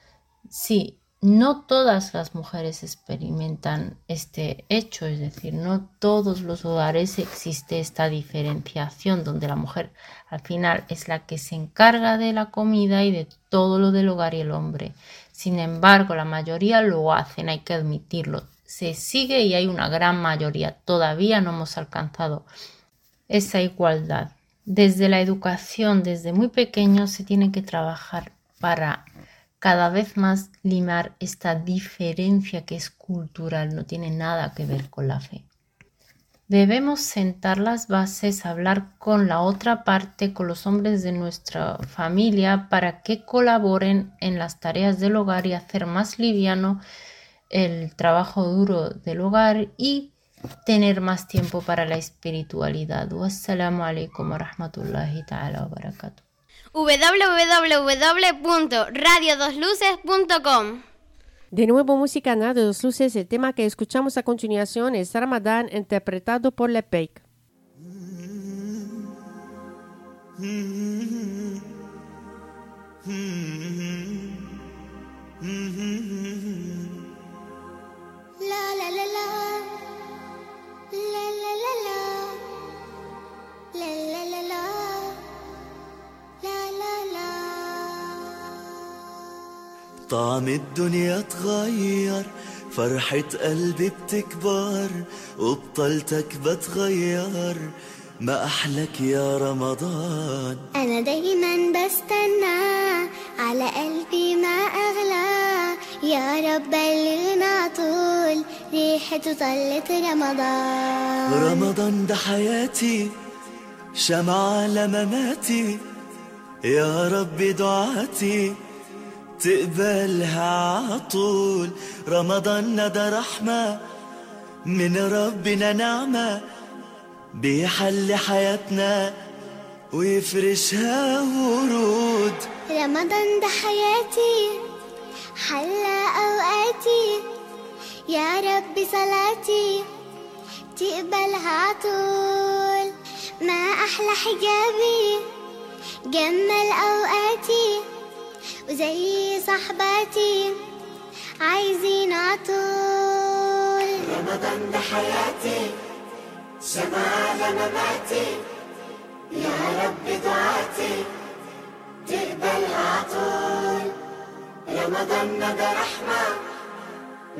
Speaker 6: Sí, no todas las mujeres experimentan este hecho, es decir, no todos los hogares existe esta diferenciación donde la mujer al final es la que se encarga de la comida y de todo lo del hogar y el hombre. Sin embargo, la mayoría lo hacen, hay que admitirlo. Se sigue y hay una gran mayoría. Todavía no hemos alcanzado esa igualdad. Desde la educación, desde muy pequeños, se tiene que trabajar para cada vez más limar esta diferencia que es cultural, no tiene nada que ver con la fe. Debemos sentar las bases, hablar con la otra parte, con los hombres de nuestra familia, para que colaboren en las tareas del hogar y hacer más liviano el trabajo duro del hogar y tener más tiempo para la espiritualidad. Wassalamu alaikum wa rahmatullahi ta'ala wa barakatuh.
Speaker 5: www.radio2luces.com.
Speaker 4: De nuevo música en Radio Dos Luces. El tema que escuchamos a continuación es Ramadán, interpretado por Lepeik.
Speaker 5: La la la la, la la la la, la la la la, la la la.
Speaker 7: طعم الدنيا اتغير، فرحة قلبي بتكبر، وبطلتك بتغير، ما أحلك يا رمضان.
Speaker 5: أنا دايما بستنى، على قلبي ما أغلى، يا رب بلغنا طول ريحته طلت رمضان.
Speaker 7: رمضان ده حياتي، شمعة لمماتي، يا رب دعاتي تقبلها عطول. رمضان ده رحمة من ربنا، نعمة بيحل حياتنا ويفرشها ورود.
Speaker 5: رمضان ده حياتي، حلى أوقاتي، يا رب صلاتي تقبلها عطول. ما أحلى حجابي، جمل أوقاتي، وزي صحباتي عايزين عطول.
Speaker 8: رمضان ده حياتي، شمعة لمماتي، يا رب دعاتي تقبلها عطول. رمضان ده رحمة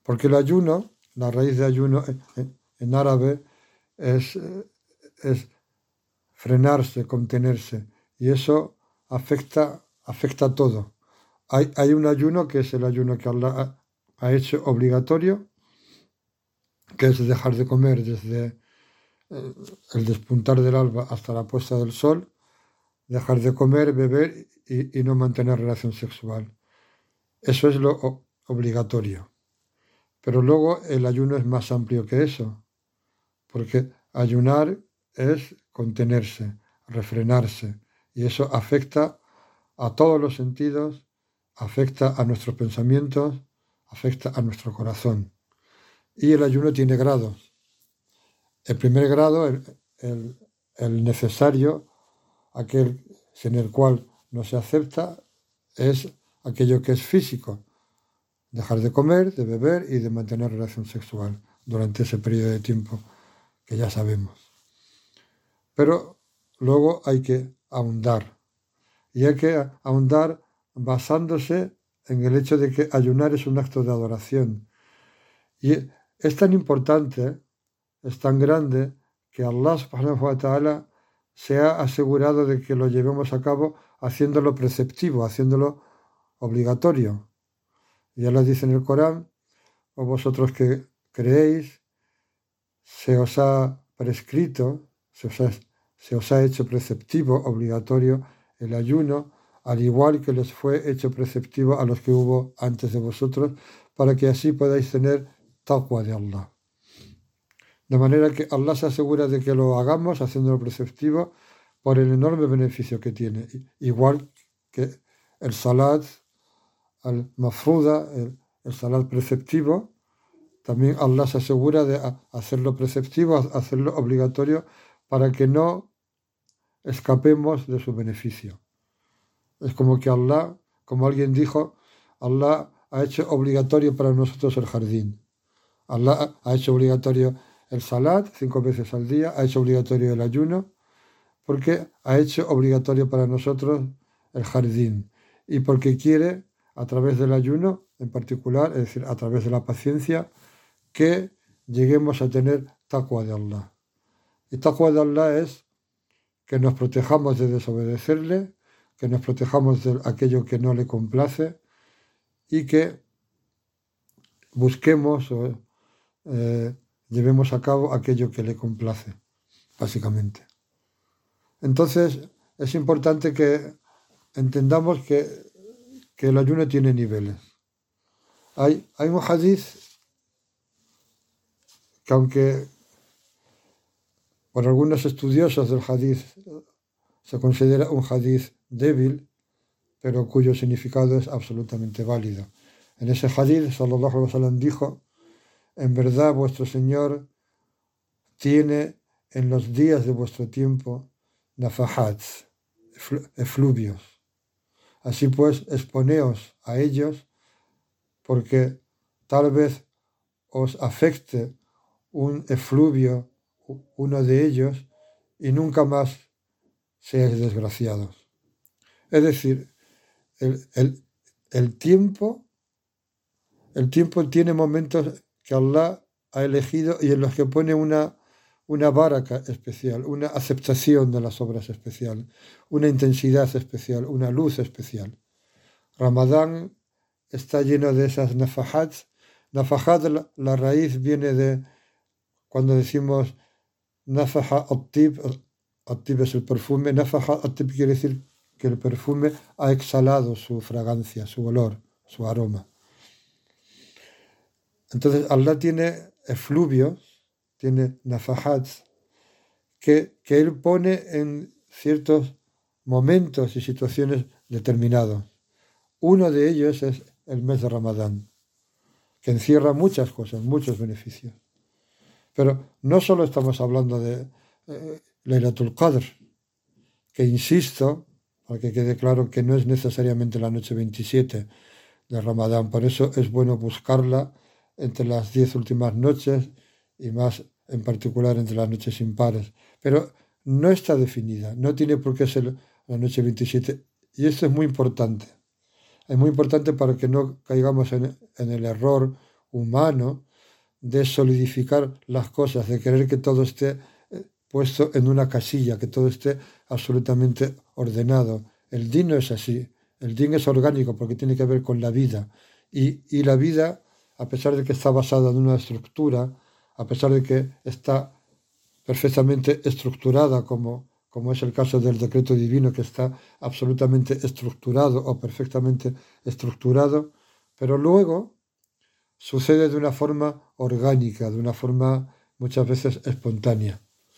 Speaker 9: Porque el ayuno, la raíz de ayuno en árabe es frenarse, contenerse, y eso afecta a todo. Hay un ayuno que es el ayuno que Allah ha hecho obligatorio, que es dejar de comer desde el despuntar del alba hasta la puesta del sol, dejar de comer, beber y no mantener relación sexual. Eso es lo obligatorio. Pero luego el ayuno es más amplio que eso, porque ayunar es contenerse, refrenarse, y eso afecta a todos los sentidos, afecta a nuestros pensamientos, afecta a nuestro corazón. Y el ayuno tiene grados. El primer grado, el necesario, aquel en el cual no se acepta, es aquello que es físico, dejar de comer, de beber y de mantener relación sexual durante ese periodo de tiempo que ya sabemos. Pero luego hay que ahondar, y hay que ahondar basándose en el hecho de que ayunar es un acto de adoración. Y es tan importante, es tan grande, que Allah subhanahu wa ta'ala se ha asegurado de que lo llevemos a cabo haciéndolo preceptivo, haciéndolo obligatorio. Y Allah dice en el Corán: o vosotros que creéis, se os ha prescrito, se os ha hecho preceptivo, obligatorio, el ayuno, al igual que les fue hecho preceptivo a los que hubo antes de vosotros, para que así podáis tener taqwa de Allah. De manera que Allah se asegura de que lo hagamos haciéndolo preceptivo por el enorme beneficio que tiene. Igual que el salat, al mafruda, el salat preceptivo, también Allah se asegura de hacerlo preceptivo, hacerlo obligatorio, para que no escapemos de su beneficio. Es como que Allah, como alguien dijo, Allah ha hecho obligatorio para nosotros el jardín. Allah ha hecho obligatorio el salat 5 veces al día, ha hecho obligatorio el ayuno, porque ha hecho obligatorio para nosotros el jardín, y porque quiere, a través del ayuno en particular, es decir, a través de la paciencia, que lleguemos a tener taqwa de Allah. Y taqwa de Allah es que nos protejamos de desobedecerle, que nos protejamos de aquello que no le complace, y que busquemos o llevemos a cabo aquello que le complace, básicamente. Entonces, es importante que entendamos que el ayuno tiene niveles. Hay un hadith que, aunque por algunos estudiosos del hadith se considera un hadith débil, pero cuyo significado es absolutamente válido. En ese hadith, sallallahu alaihi wasallam dijo: en verdad vuestro Señor tiene en los días de vuestro tiempo nafahats, efluvios. Así pues, exponeos a ellos, porque tal vez os afecte un efluvio, uno de ellos, y nunca más seáis desgraciados. Es decir, el tiempo tiene momentos que Allah ha elegido y en los que pone una baraka especial, una aceptación de las obras especial, una intensidad especial, una luz especial. Ramadán está lleno de esas nafahat. Nafahat, la raíz viene de cuando decimos nafaha at-tib es el perfume, nafaha at-tib quiere decir que el perfume ha exhalado su fragancia, su olor, su aroma. Entonces Allah tiene efluvios, tiene nafahats, que Él pone en ciertos momentos y situaciones determinados. Uno de ellos es el mes de Ramadán, que encierra muchas cosas, muchos beneficios. Pero no solo estamos hablando de Laylatul Qadr, que insisto, para que quede claro que no es necesariamente la noche 27 de Ramadán, por eso es bueno buscarla entre las 10 últimas noches y más en particular entre las noches impares. Pero no está definida, no tiene por qué ser la noche 27. Y esto es muy importante. Es muy importante para que no caigamos en el error humano de solidificar las cosas, de querer que todo esté puesto en una casilla, que todo esté absolutamente ordenado. El din no es así. El din es orgánico porque tiene que ver con la vida. Y la vida, a pesar de que está basada en una estructura, a pesar de que está perfectamente estructurada, como es el caso del decreto divino, que está absolutamente estructurado o perfectamente estructurado, pero luego sucede de una forma orgánica, de una forma muchas veces espontánea.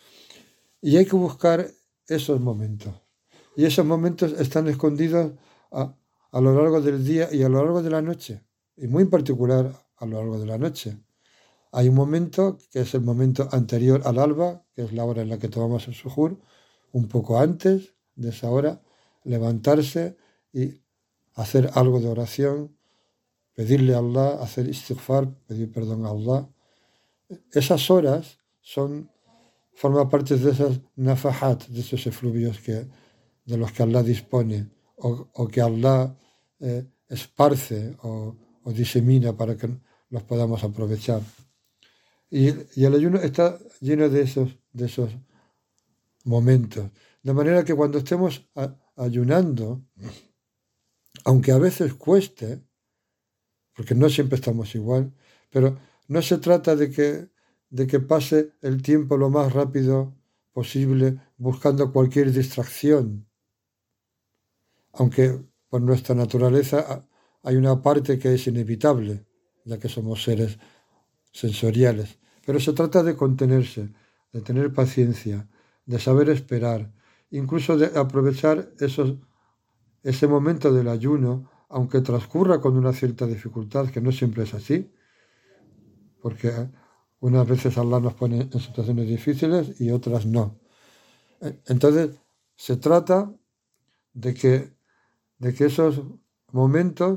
Speaker 9: Y hay que buscar esos momentos. Y esos momentos están escondidos a lo largo del día y a lo largo de la noche, y muy en particular a lo largo de la noche. Hay un momento que es el momento anterior al alba, que es la hora en la que tomamos el sujoor, un poco antes de esa hora, levantarse y hacer algo de oración, pedirle a Allah, hacer istighfar, pedir perdón a Allah. Esas horas forman parte de esas nafahat, de esos efluvios de los que Allah dispone, o que Allah esparce o disemina para que los podamos aprovechar. Y el ayuno está lleno de esos momentos. De manera que cuando estemos ayunando, aunque a veces cueste, porque no siempre estamos igual, pero no se trata de que pase el tiempo lo más rápido posible buscando cualquier distracción. Aunque por nuestra naturaleza hay una parte que es inevitable, ya que somos seres sensoriales. Pero se trata de contenerse, de tener paciencia, de saber esperar, incluso de aprovechar ese momento del ayuno, aunque transcurra con una cierta dificultad, que no siempre es así, porque unas veces Allah nos pone en situaciones difíciles y otras no. Entonces, se trata de que esos momentos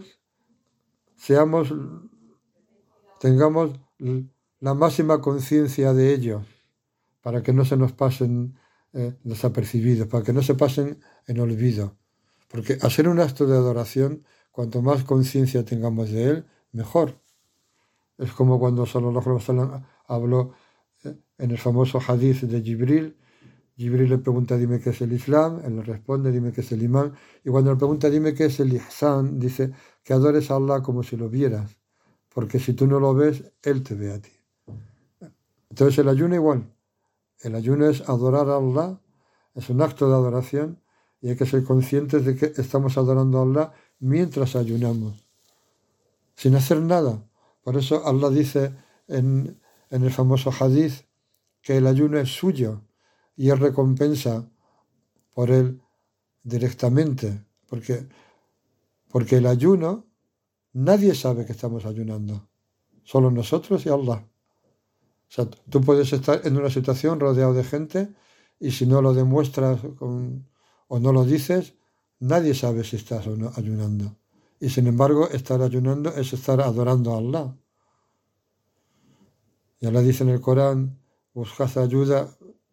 Speaker 9: tengamos la máxima conciencia de ellos, para que no se nos pasen desapercibidos, para que no se pasen en olvido. Porque hacer un acto de adoración, cuanto más conciencia tengamos de él, mejor. Es como cuando Sallallahu Alaihi Wasallam habló en el famoso hadith de Jibril. Jibril le pregunta, dime qué es el Islam, él le responde, dime qué es el imán, y cuando le pregunta, dime qué es el ihsan, dice que adores a Allah como si lo vieras, porque si tú no lo ves, él te ve a ti. Entonces el ayuno igual, el ayuno es adorar a Allah, es un acto de adoración, y hay que ser conscientes de que estamos adorando a Allah mientras ayunamos, sin hacer nada. Por eso Allah dice en el famoso hadith que el ayuno es suyo, y él recompensa por él directamente, porque el ayuno, nadie sabe que estamos ayunando, solo nosotros y Allah. O sea, tú puedes estar en una situación rodeado de gente y si no lo demuestras o no lo dices, nadie sabe si estás o no ayunando. Y sin embargo, estar ayunando es estar adorando a Allah. Y Allah dice en el Corán, buscad ayuda,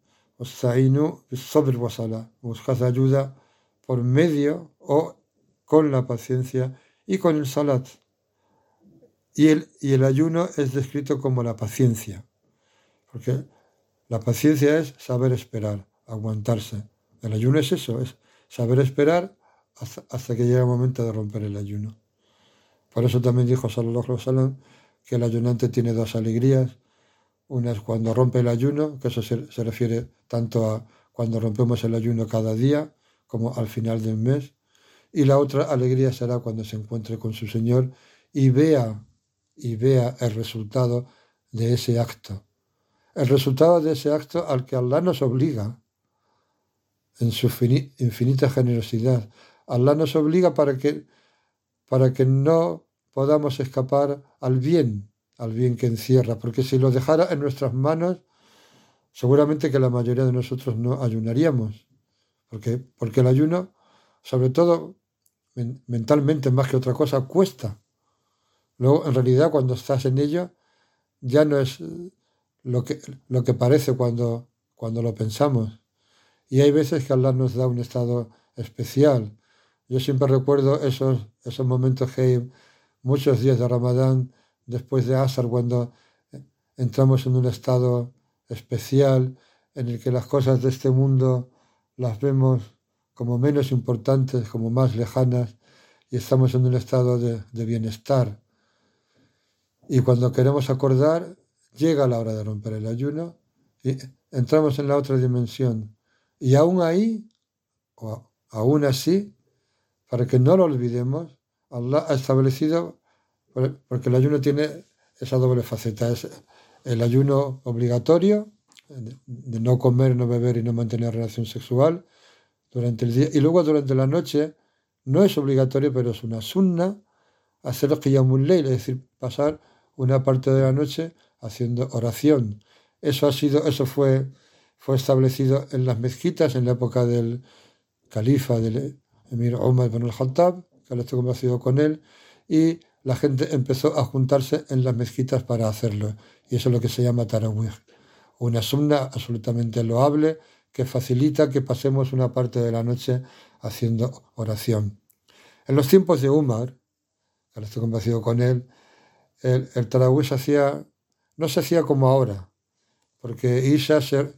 Speaker 9: buscad ayuda por medio o con la paciencia y con el salat. Y el ayuno es descrito como la paciencia, porque la paciencia es saber esperar, aguantarse. El ayuno es eso, es saber esperar hasta que llega el momento de romper el ayuno. Por eso también dijo Sallallahu Alaihi Wasallam que el ayunante tiene dos alegrías. Una es cuando rompe el ayuno, que eso se refiere tanto a cuando rompemos el ayuno cada día como al final del mes. Y la otra alegría será cuando se encuentre con su Señor y vea el resultado de ese acto. El resultado de ese acto al que Allah nos obliga en su infinita generosidad. Allah nos obliga para que no podamos escapar al bien que encierra, porque si lo dejara en nuestras manos, seguramente que la mayoría de nosotros no ayunaríamos, porque el ayuno, sobre todo mentalmente más que otra cosa, cuesta. Luego, en realidad, cuando estás en ello, ya no es lo que parece cuando lo pensamos. Y hay veces que Allah nos da un estado especial. Yo siempre recuerdo esos momentos que hay muchos días de Ramadán después de Asar, cuando entramos en un estado especial en el que las cosas de este mundo las vemos como menos importantes, como más lejanas, y estamos en un estado de bienestar. Y cuando queremos acordar, llega la hora de romper el ayuno y entramos en la otra dimensión. Y aún ahí, o aún así, para que no lo olvidemos, Allah ha establecido, porque el ayuno tiene esa doble faceta, es el ayuno obligatorio, de no comer, no beber y no mantener relación sexual durante el día, y luego durante la noche no es obligatorio, pero es una sunna hacer qiyamul layl, es decir, pasar una parte de la noche haciendo oración. Eso fue establecido en las mezquitas en la época del califa, del emir Umar ibn al-Khattab, que estoy convencido con él, y la gente empezó a juntarse en las mezquitas para hacerlo. Y eso es lo que se llama tarawih. Una sunna absolutamente loable que facilita que pasemos una parte de la noche haciendo oración. En los tiempos de Umar, que estoy convencido con él, el tarawih no se hacía como ahora, porque Isha se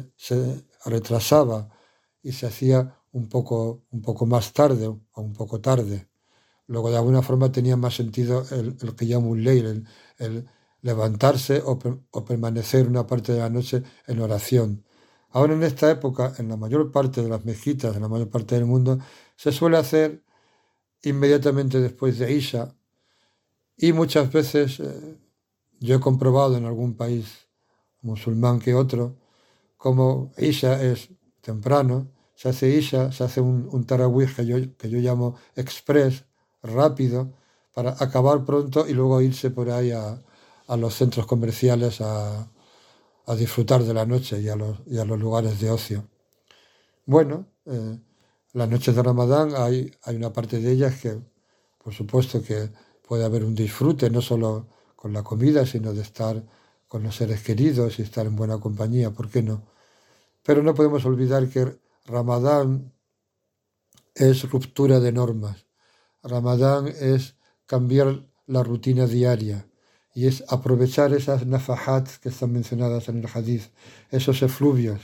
Speaker 9: retrasaba y se hacía un poco más tarde o un poco tarde. Luego de alguna forma tenía más sentido el qiyamul layl, el levantarse o permanecer una parte de la noche en oración. Ahora en esta época, en la mayor parte de las mezquitas, en la mayor parte del mundo, se suele hacer inmediatamente después de Isha, y muchas veces yo he comprobado en algún país musulmán que otro, como Isha es temprano, se hace Isha, se hace un tarawih que yo llamo express, rápido, para acabar pronto y luego irse por ahí a los centros comerciales a disfrutar de la noche y a los lugares de ocio. Bueno, las noches de Ramadán hay una parte de ellas que, por supuesto, que puede haber un disfrute, no solo con la comida, sino de estar con los seres queridos y estar en buena compañía, ¿por qué no? Pero no podemos olvidar que Ramadán es ruptura de normas. Ramadán es cambiar la rutina diaria y es aprovechar esas nafahat que están mencionadas en el hadith, esos efluvios.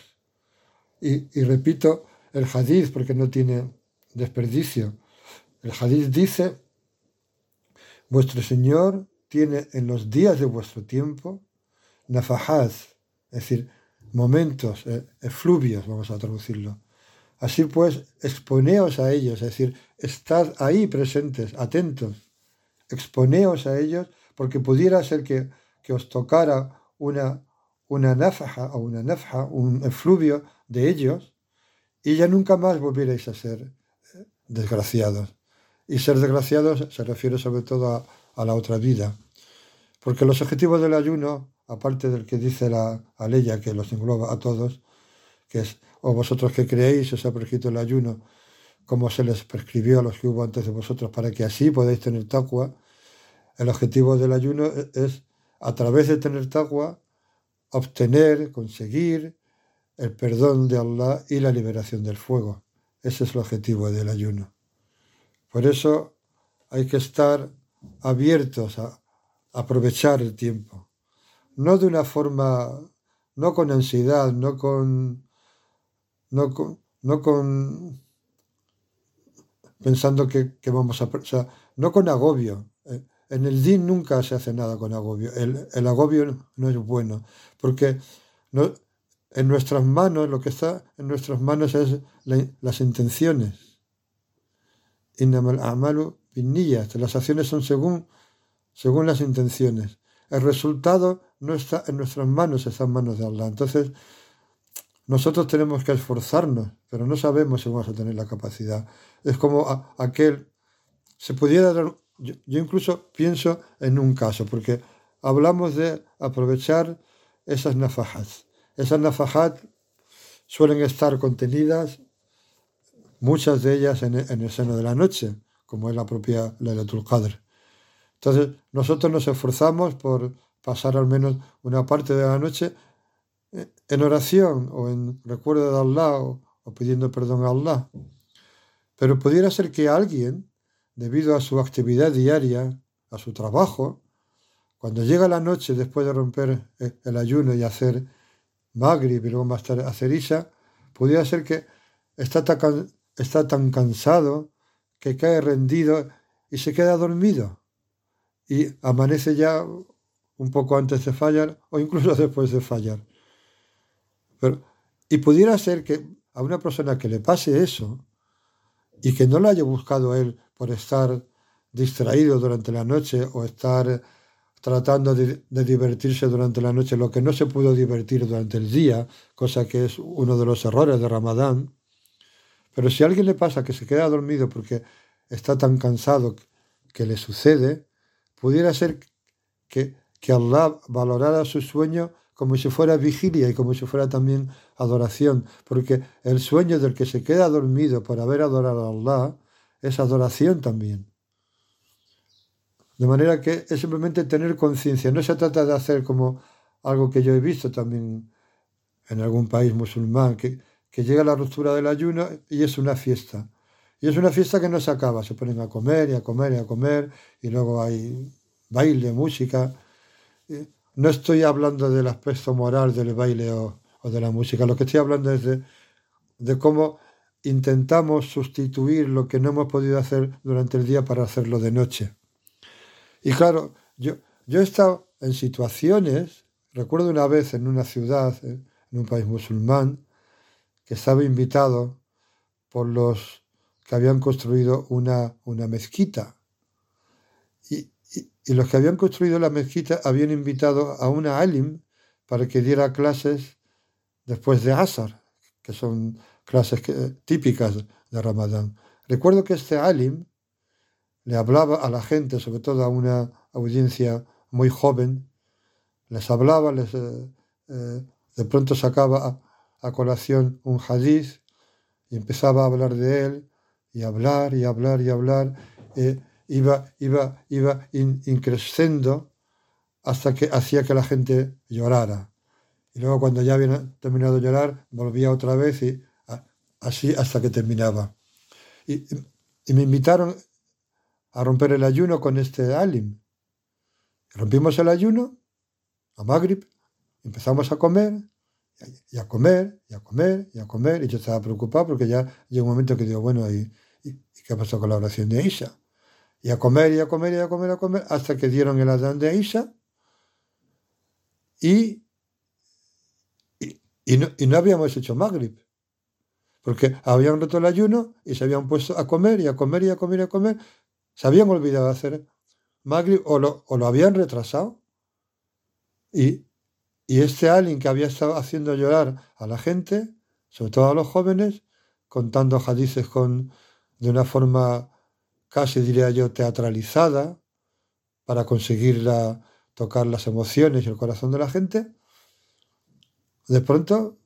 Speaker 9: Y repito el hadith porque no tiene desperdicio. El hadith dice: vuestro Señor tiene en los días de vuestro tiempo nafahat, es decir, momentos, efluvios, vamos a traducirlo. Así pues, exponeos a ellos, es decir, estad ahí presentes, atentos, exponeos a ellos, porque pudiera ser que os tocara una nafaja o una nafja, un efluvio de ellos, y ya nunca más volvierais a ser desgraciados. Y ser desgraciados se refiere sobre todo a la otra vida. Porque los objetivos del ayuno, aparte del que dice la aleya, que los engloba a todos, que es: o vosotros que creéis, os ha prescrito el ayuno, como se les prescribió a los que hubo antes de vosotros, para que así podáis tener taqwa. El objetivo del ayuno es, a través de tener taqwa, obtener, conseguir el perdón de Allah y la liberación del fuego. Ese es el objetivo del ayuno. Por eso hay que estar abiertos a aprovechar el tiempo. No de una forma, no con ansiedad, no con pensando que vamos a... O sea, no con agobio. En el din nunca se hace nada con agobio. El agobio no es bueno, porque en nuestras manos, lo que está en nuestras manos es las intenciones. Innamal a'malu binniyat. Las acciones son según las intenciones. El resultado no está en nuestras manos, está en manos de Allah. Entonces, nosotros tenemos que esforzarnos, pero no sabemos si vamos a tener la capacidad. Es como aquel... Se pudiera dar... Yo incluso pienso en un caso, porque hablamos de aprovechar esas nafahat. Esas nafahat suelen estar contenidas, muchas de ellas en el seno de la noche, como es la propia Laylatul Qadr. Entonces, nosotros nos esforzamos por pasar al menos una parte de la noche en oración o en recuerdo de Allah o pidiendo perdón a Allah. Pero pudiera ser que alguien, debido a su actividad diaria, a su trabajo, cuando llega la noche después de romper el ayuno y hacer Maghrib y luego más tarde hacer Isha, pudiera ser que está tan cansado que cae rendido y se queda dormido y amanece ya un poco antes de fallar o incluso después de fallar. Y pudiera ser que a una persona que le pase eso y que no lo haya buscado él por estar distraído durante la noche o estar tratando de divertirse durante la noche, lo que no se pudo divertir durante el día, cosa que es uno de los errores de Ramadán. Pero si a alguien le pasa que se queda dormido porque está tan cansado que le sucede, pudiera ser que Allah valorara su sueño como si fuera vigilia y como si fuera también adoración, porque el sueño del que se queda dormido por haber adorado a Allah es adoración también. De manera que es simplemente tener conciencia. No se trata de hacer como algo que yo he visto también en algún país musulmán, que llega la ruptura del ayuno y es una fiesta. Y es una fiesta que no se acaba. Se ponen a comer y a comer y a comer y luego hay baile, música. No estoy hablando del aspecto moral del baile o de la música. Lo que estoy hablando es de cómo intentamos sustituir lo que no hemos podido hacer durante el día para hacerlo de noche. Y claro, yo he estado en situaciones, recuerdo una vez en una ciudad, en un país musulmán, que estaba invitado por los que habían construido una mezquita. Y los que habían construido la mezquita habían invitado a una alim para que diera clases después de Asar, que son clases típicas de Ramadán. Recuerdo que este alim le hablaba a la gente, sobre todo a una audiencia muy joven, les hablaba, de pronto sacaba a colación un hadiz y empezaba a hablar de él, y hablar, y hablar, y hablar, iba increciendo hasta que hacía que la gente llorara. Y luego cuando ya había terminado de llorar, volvía otra vez y así hasta que terminaba. Y me invitaron a romper el ayuno con este alim. Rompimos el ayuno a Maghrib, empezamos a comer, y a comer, y a comer, y a comer, y yo estaba preocupado porque ya llegó un momento que digo, bueno, ¿y qué pasó con la oración de Isha? Y a comer, y a comer, y a comer, a comer, hasta que dieron el adán de Isha, y no habíamos hecho Maghrib, porque habían roto el ayuno y se habían puesto a comer, y a comer, y a comer, y a comer. Se habían olvidado de hacer Maghrib o lo habían retrasado. Y este alguien que había estado haciendo llorar a la gente, sobre todo a los jóvenes, contando hadices de una forma casi, diría yo, teatralizada, para conseguir tocar las emociones y el corazón de la gente, de pronto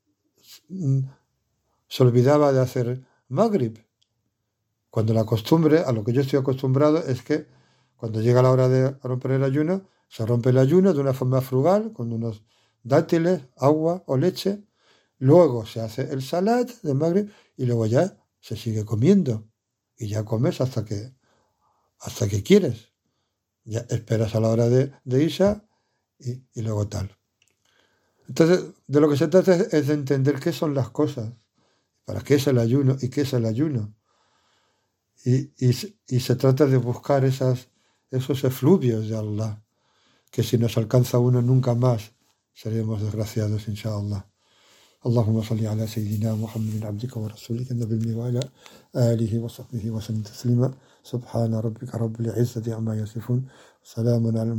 Speaker 9: se olvidaba de hacer Maghrib. Cuando la costumbre, a lo que yo estoy acostumbrado, es que cuando llega la hora de romper el ayuno, se rompe el ayuno de una forma frugal, con unos dátiles, agua o leche. Luego se hace el salat de Maghrib y luego ya se sigue comiendo. Y ya comes hasta que quieres. Ya esperas a la hora de Isha y luego tal. Entonces, de lo que se trata es de entender qué son las cosas, para qué es el ayuno y qué es el ayuno. Y se trata de buscar esos efluvios de Allah, que si nos alcanza uno nunca más seremos desgraciados, inshallah. Allahumma salli ala Sayyidina Muhammadin abdika wa rasulika nabiyyi wa ala alihi wa sahbihi wa sallam taslima. Subhana rabbika rabbil izzati amma yasifun. Salamun ala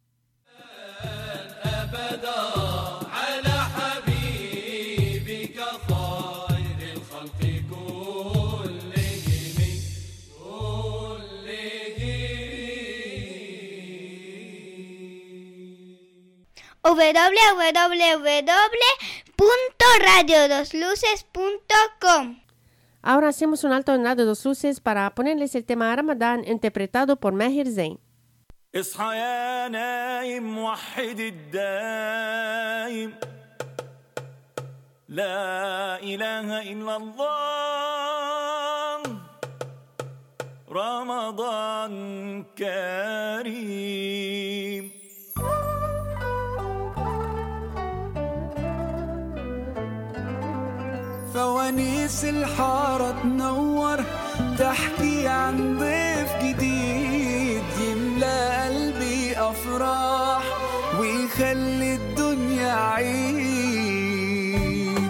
Speaker 5: www.radiodosluces.com.
Speaker 4: Ahora hacemos un alto en Radio Dos Luces para ponerles el tema Ramadán interpretado por Mahir Zain.
Speaker 7: اصحى يا نايم وحد الدايم لا إله إلا الله رمضان كريم
Speaker 2: شمس الحارة تنور تحكي عن ضيف جديد يملى قلبي أفراح ويخلي الدنيا عيد.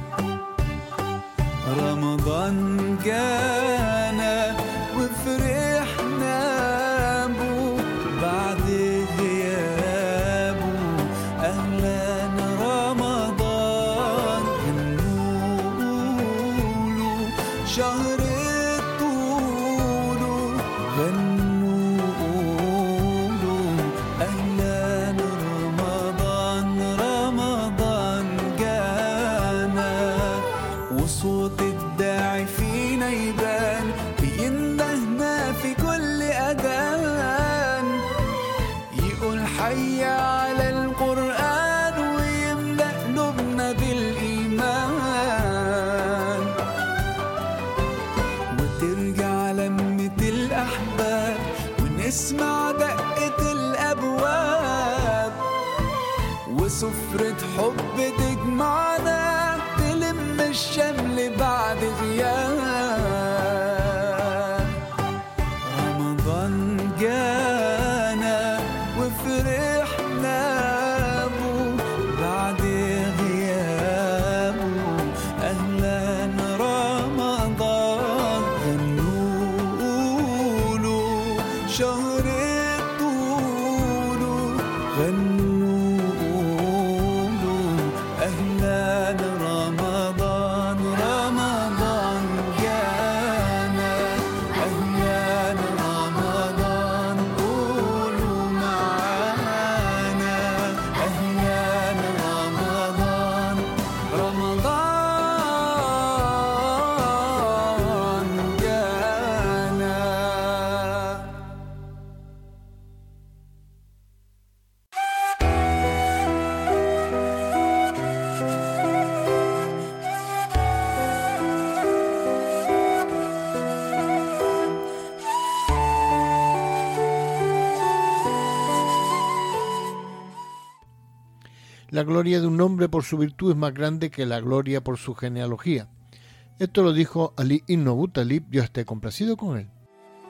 Speaker 2: رمضان جانا وفرحنا بو بعد غيابه، أهلا رمضان غنوله شهر الطول غنوله أهلا رمضان. رمضان جانا وصوت الداعي فينا يبان بيندهنا في كل أذان يقول حي على القرآن ويملأ قلوبنا بالإيمان، وترجع لمة الأحباب ونسمع دقة الأبواب وسفرة حب تجمعنا تلم الشمل بعد غياب. رمضان جانا وفرحنا بو بعد غيابه، أهلا رمضان غنوله شهر الطول غنوله أهلا رمضان. رمضان جانا أهلا رمضان قولوا معانا أهلا رمضان. رمضان جانا.
Speaker 3: La gloria de un hombre por su virtud es más grande que la gloria por su genealogía. Esto lo dijo Ali ibn Abu Talib, Dios esté complacido con él.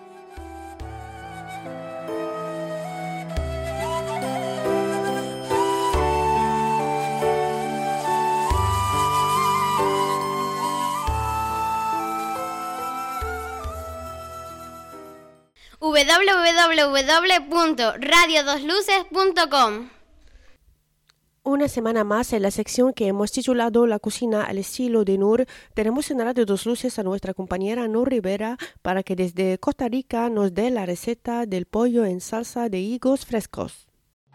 Speaker 10: www.radiodosluces.com.
Speaker 4: Una semana más en la sección que hemos titulado La cocina al estilo de Nur, tenemos en Radio Dos Luces a nuestra compañera Nur Rivera para que desde Costa Rica nos dé la receta del pollo en salsa de higos frescos.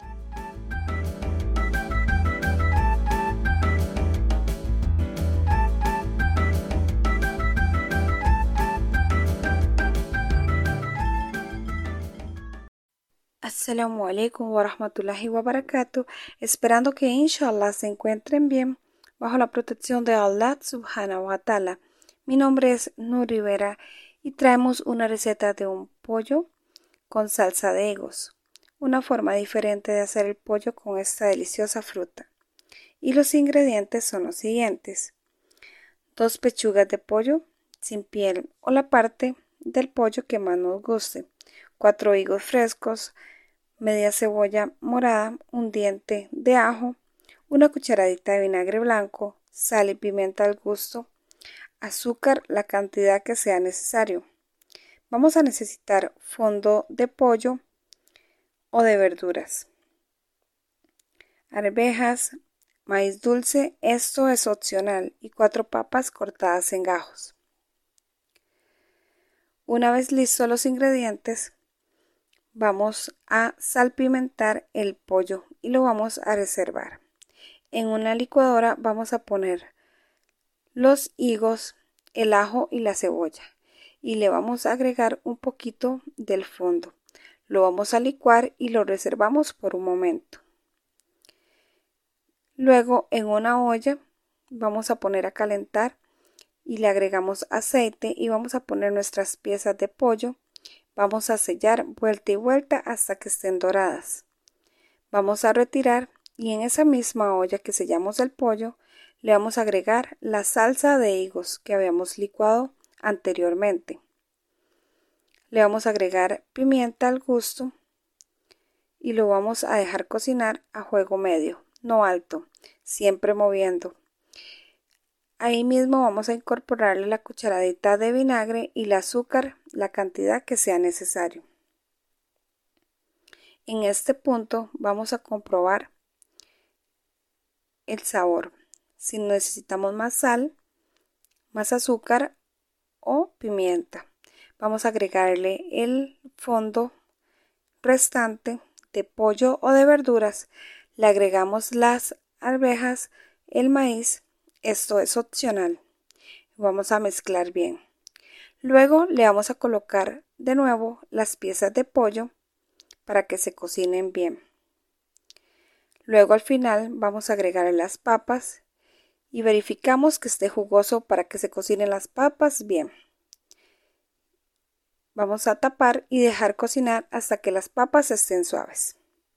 Speaker 11: Assalamu alaikum wa rahmatullahi wa barakatuh. Esperando que inshallah se encuentren bien bajo la protección de Allah subhanahu wa ta'ala. Mi nombre es Nur Rivera y traemos una receta de un pollo con salsa de higos. Una forma diferente de hacer el pollo con esta deliciosa fruta. Y los ingredientes son los siguientes: 2 pechugas de pollo sin piel o la parte del pollo que más nos guste, 4 higos frescos, media cebolla morada, un diente de ajo, una cucharadita de vinagre blanco, sal y pimienta al gusto, azúcar la cantidad que sea necesario. Vamos a necesitar fondo de pollo o de verduras, arvejas, maíz dulce, esto es opcional, y 4 papas cortadas en gajos. Una vez listos los ingredientes, vamos a salpimentar el pollo y lo vamos a reservar. En una licuadora vamos a poner los higos, el ajo y la cebolla y le vamos a agregar un poquito del fondo. Lo vamos a licuar y lo reservamos por un momento. Luego en una olla vamos a poner a calentar y le agregamos aceite y vamos a poner nuestras piezas de pollo. Vamos a sellar vuelta y vuelta hasta que estén doradas. Vamos a retirar y en esa misma olla que sellamos el pollo le vamos a agregar la salsa de higos que habíamos licuado anteriormente. Le vamos a agregar pimienta al gusto y lo vamos a dejar cocinar a fuego medio, no alto, siempre moviendo. Ahí mismo vamos a incorporarle la cucharadita de vinagre y el azúcar, la cantidad que sea necesario. En este punto vamos a comprobar el sabor. Si necesitamos más sal, más azúcar o pimienta. Vamos a agregarle el fondo restante de pollo o de verduras. Le agregamos las arvejas, el maíz. Esto es opcional. Vamos a mezclar bien. Luego le vamos a colocar de nuevo las piezas de pollo para que se cocinen bien. Luego al final vamos a agregar las papas y verificamos que esté jugoso para que se cocinen las papas bien. Vamos a tapar y dejar cocinar hasta que las papas estén suaves.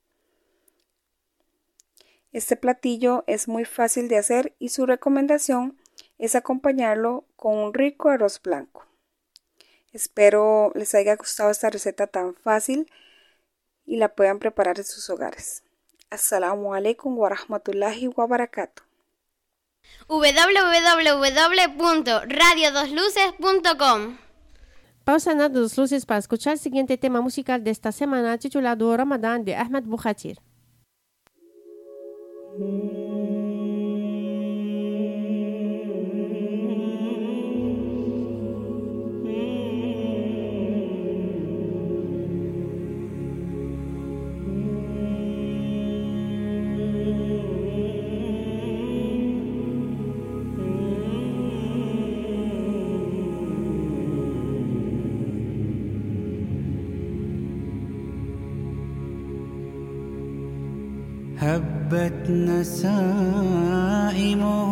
Speaker 11: Este platillo es muy fácil de hacer y su recomendación es acompañarlo con un rico arroz blanco. Espero les haya gustado esta receta tan fácil y la puedan preparar en sus hogares. Assalamu alaikum wa rahmatullahi wa barakatuh.
Speaker 10: www.radiodosluces.com.
Speaker 4: Pausa en Radio Dos Luces para escuchar el siguiente tema musical de esta semana titulado Ramadán de Ahmed Bukhatir.
Speaker 2: هبت نسائمه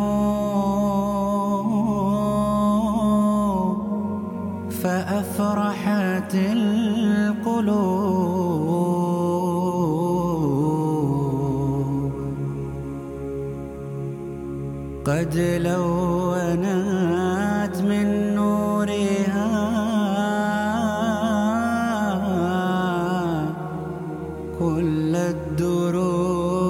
Speaker 2: فأفرحت القلوب قد لونت من نورها كل الدروب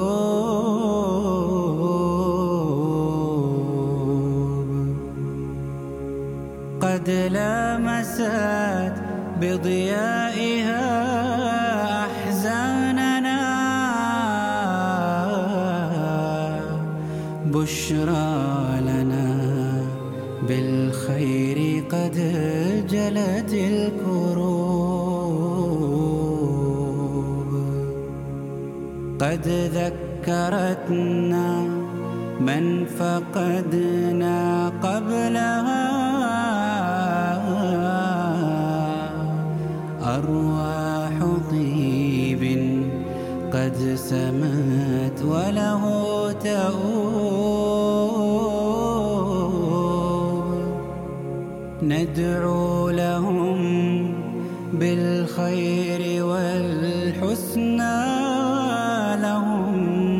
Speaker 2: قد لامست بضيائها أحزاننا بشرى لنا بالخير قد جلت الكروب قد ذكرتنا من فقدنا قبلها أرواح طيب قد سمت وله تؤوب ندعو لهم بالخير والحسنى لهم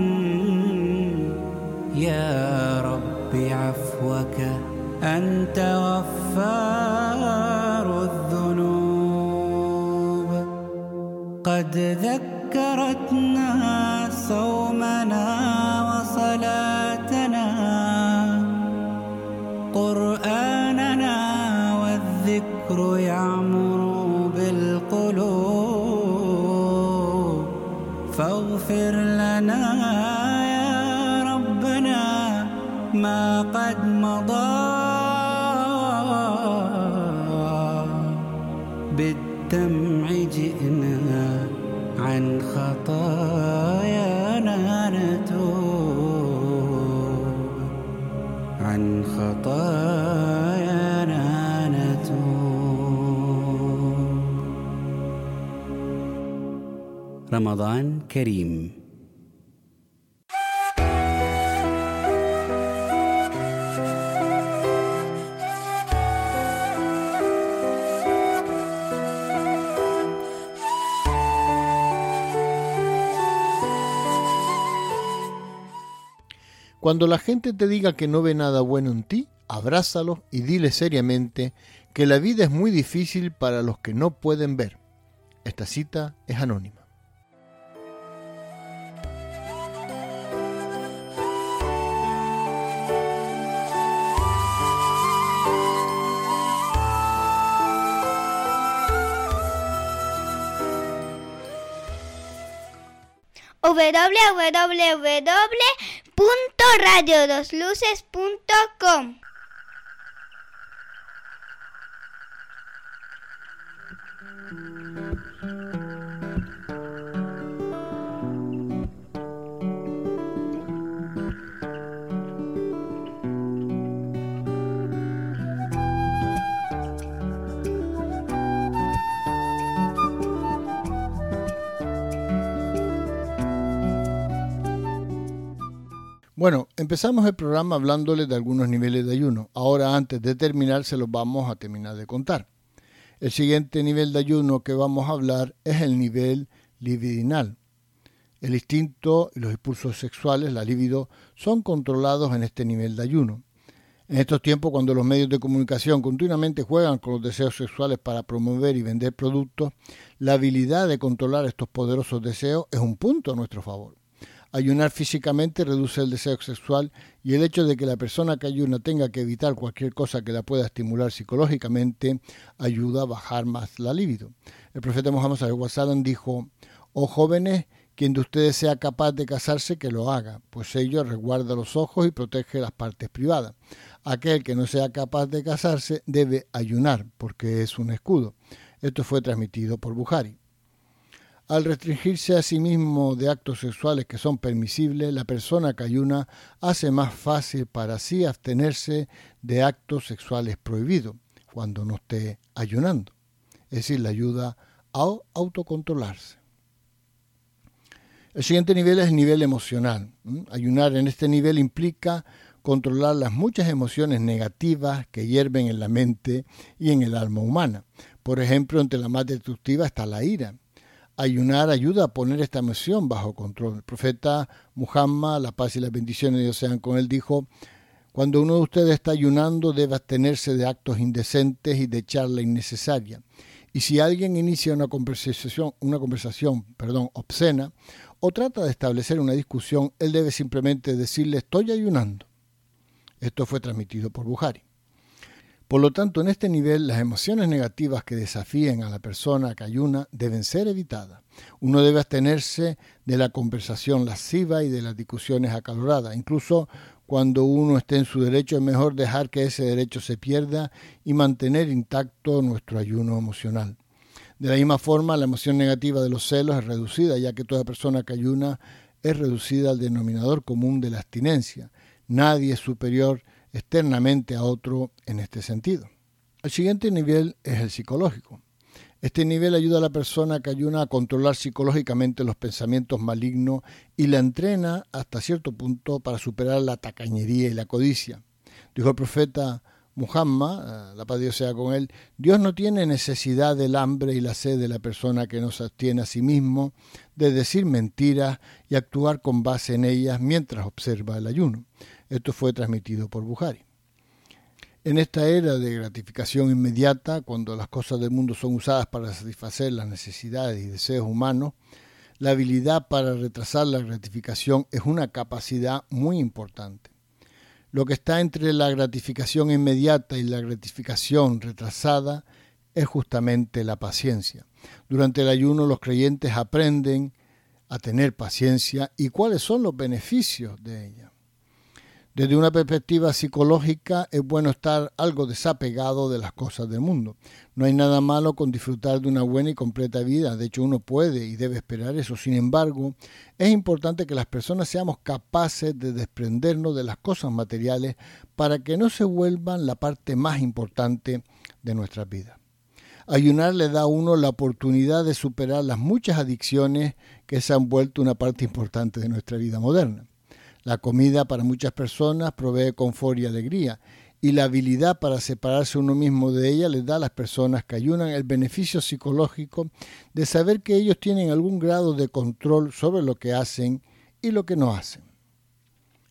Speaker 2: يا رب عفوك أنت غفار الذنوب قد ذكرتنا صومنا وصلاتنا قرآننا والذكر يعمر بالقلوب فاغفر لنا يا ربنا ما قد مضى بالدمع جئنا عن خطايانا نتوب عن خطايانا نتوب رمضان كريم.
Speaker 3: Cuando la gente te diga que no ve nada bueno en ti, abrázalos y dile seriamente que la vida es muy difícil para los que no pueden ver. Esta cita es anónima.
Speaker 5: www.radiodosluces.com.
Speaker 3: Bueno, empezamos el programa hablándoles de algunos niveles de ayuno. Ahora, antes de terminar, se los vamos a terminar de contar. El siguiente nivel de ayuno que vamos a hablar es el nivel libidinal. El instinto y los impulsos sexuales, la libido, son controlados en este nivel de ayuno. En estos tiempos, cuando los medios de comunicación continuamente juegan con los deseos sexuales para promover y vender productos, la habilidad de controlar estos poderosos deseos es un punto a nuestro favor. Ayunar físicamente reduce el deseo sexual y el hecho de que la persona que ayuna tenga que evitar cualquier cosa que la pueda estimular psicológicamente ayuda a bajar más la libido. El profeta Muhammad sallallahu alaihi wasallam dijo: «Oh jóvenes, quien de ustedes sea capaz de casarse, que lo haga, pues ello resguarda los ojos y protege las partes privadas. Aquel que no sea capaz de casarse debe ayunar, porque es un escudo». Esto fue transmitido por Bukhari. Al restringirse a sí mismo de actos sexuales que son permisibles, la persona que ayuna hace más fácil para sí abstenerse de actos sexuales prohibidos cuando no esté ayunando. Es decir, le ayuda a autocontrolarse. El siguiente nivel es el nivel emocional. Ayunar en este nivel implica controlar las muchas emociones negativas que hierven en la mente y en el alma humana. Por ejemplo, entre las más destructivas está la ira. Ayunar ayuda a poner esta emoción bajo control. El profeta Muhammad, la paz y las bendiciones de Dios sean con él, dijo: «Cuando uno de ustedes está ayunando, debe abstenerse de actos indecentes y de charla innecesaria. Y si alguien inicia una conversación obscena o trata de establecer una discusión, él debe simplemente decirle: estoy ayunando». Esto fue transmitido por Bukhari. Por lo tanto, en este nivel, las emociones negativas que desafíen a la persona que ayuna deben ser evitadas. Uno debe abstenerse de la conversación lasciva y de las discusiones acaloradas. Incluso cuando uno esté en su derecho, es mejor dejar que ese derecho se pierda y mantener intacto nuestro ayuno emocional. De la misma forma, la emoción negativa de los celos es reducida, ya que toda persona que ayuna es reducida al denominador común de la abstinencia. Nadie es superior externamente a otro en este sentido. El siguiente nivel es el psicológico. Este nivel ayuda a la persona que ayuna a controlar psicológicamente los pensamientos malignos y la entrena hasta cierto punto para superar la tacañería y la codicia. Dijo el profeta Muhammad, la paz de Dios sea con él: «Dios no tiene necesidad del hambre y la sed de la persona que no se abstiene a sí mismo de decir mentiras y actuar con base en ellas mientras observa el ayuno». Esto fue transmitido por Bukhari. En esta era de gratificación inmediata, cuando las cosas del mundo son usadas para satisfacer las necesidades y deseos humanos, la habilidad para retrasar la gratificación es una capacidad muy importante. Lo que está entre la gratificación inmediata y la gratificación retrasada es justamente la paciencia. Durante el ayuno, los creyentes aprenden a tener paciencia y cuáles son los beneficios de ella. Desde una perspectiva psicológica, es bueno estar algo desapegado de las cosas del mundo. No hay nada malo con disfrutar de una buena y completa vida. De hecho, uno puede y debe esperar eso. Sin embargo, es importante que las personas seamos capaces de desprendernos de las cosas materiales para que no se vuelvan la parte más importante de nuestras vidas. Ayunar le da a uno la oportunidad de superar las muchas adicciones que se han vuelto una parte importante de nuestra vida moderna. La comida para muchas personas provee confort y alegría, y la habilidad para separarse uno mismo de ella les da a las personas que ayunan el beneficio psicológico de saber que ellos tienen algún grado de control sobre lo que hacen y lo que no hacen.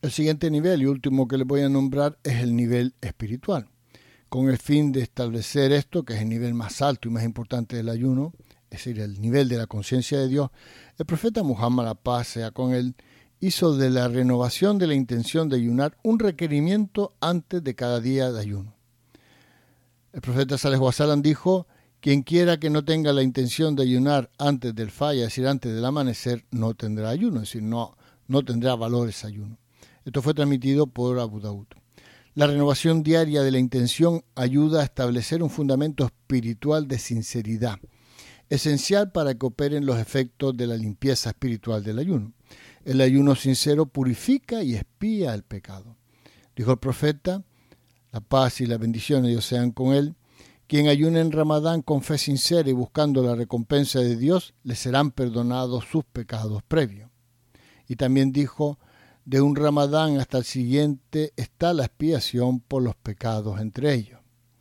Speaker 3: El siguiente nivel y último que les voy a nombrar es el nivel espiritual. Con el fin de establecer esto, que es el nivel más alto y más importante del ayuno, es decir, el nivel de la conciencia de Dios, el profeta Muhammad, la paz sea con él, hizo de la renovación de la intención de ayunar un requerimiento antes de cada día de ayuno. El profeta Sallallahu Alaihi Wasallam dijo: quien quiera que no tenga la intención de ayunar antes del fajr, es decir, antes del amanecer, no tendrá ayuno, es decir, no tendrá valor ese ayuno. Esto fue transmitido por Abu Daud. La renovación diaria de la intención ayuda a establecer un fundamento espiritual de sinceridad, esencial para que operen los efectos de la limpieza espiritual del ayuno. El ayuno sincero purifica y expía el pecado. Dijo el profeta, la paz y la bendición de Dios sean con él: quien ayune en Ramadán con fe sincera y buscando la recompensa de Dios, le serán perdonados sus pecados previos. Y también dijo: de un Ramadán hasta el siguiente está la expiación por los pecados entre ellos.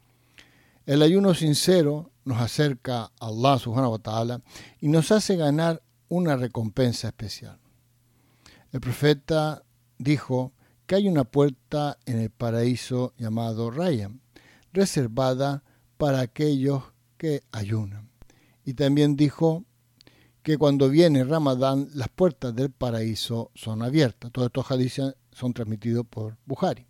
Speaker 3: El ayuno sincero nos acerca a Allah subhanahu wa ta'ala y nos hace ganar una recompensa especial. El profeta dijo que hay una puerta en el paraíso llamado Rayyan, reservada para aquellos que ayunan. Y también dijo que cuando viene Ramadán, las puertas del paraíso son abiertas. Todos estos hadices son transmitidos por Bukhari.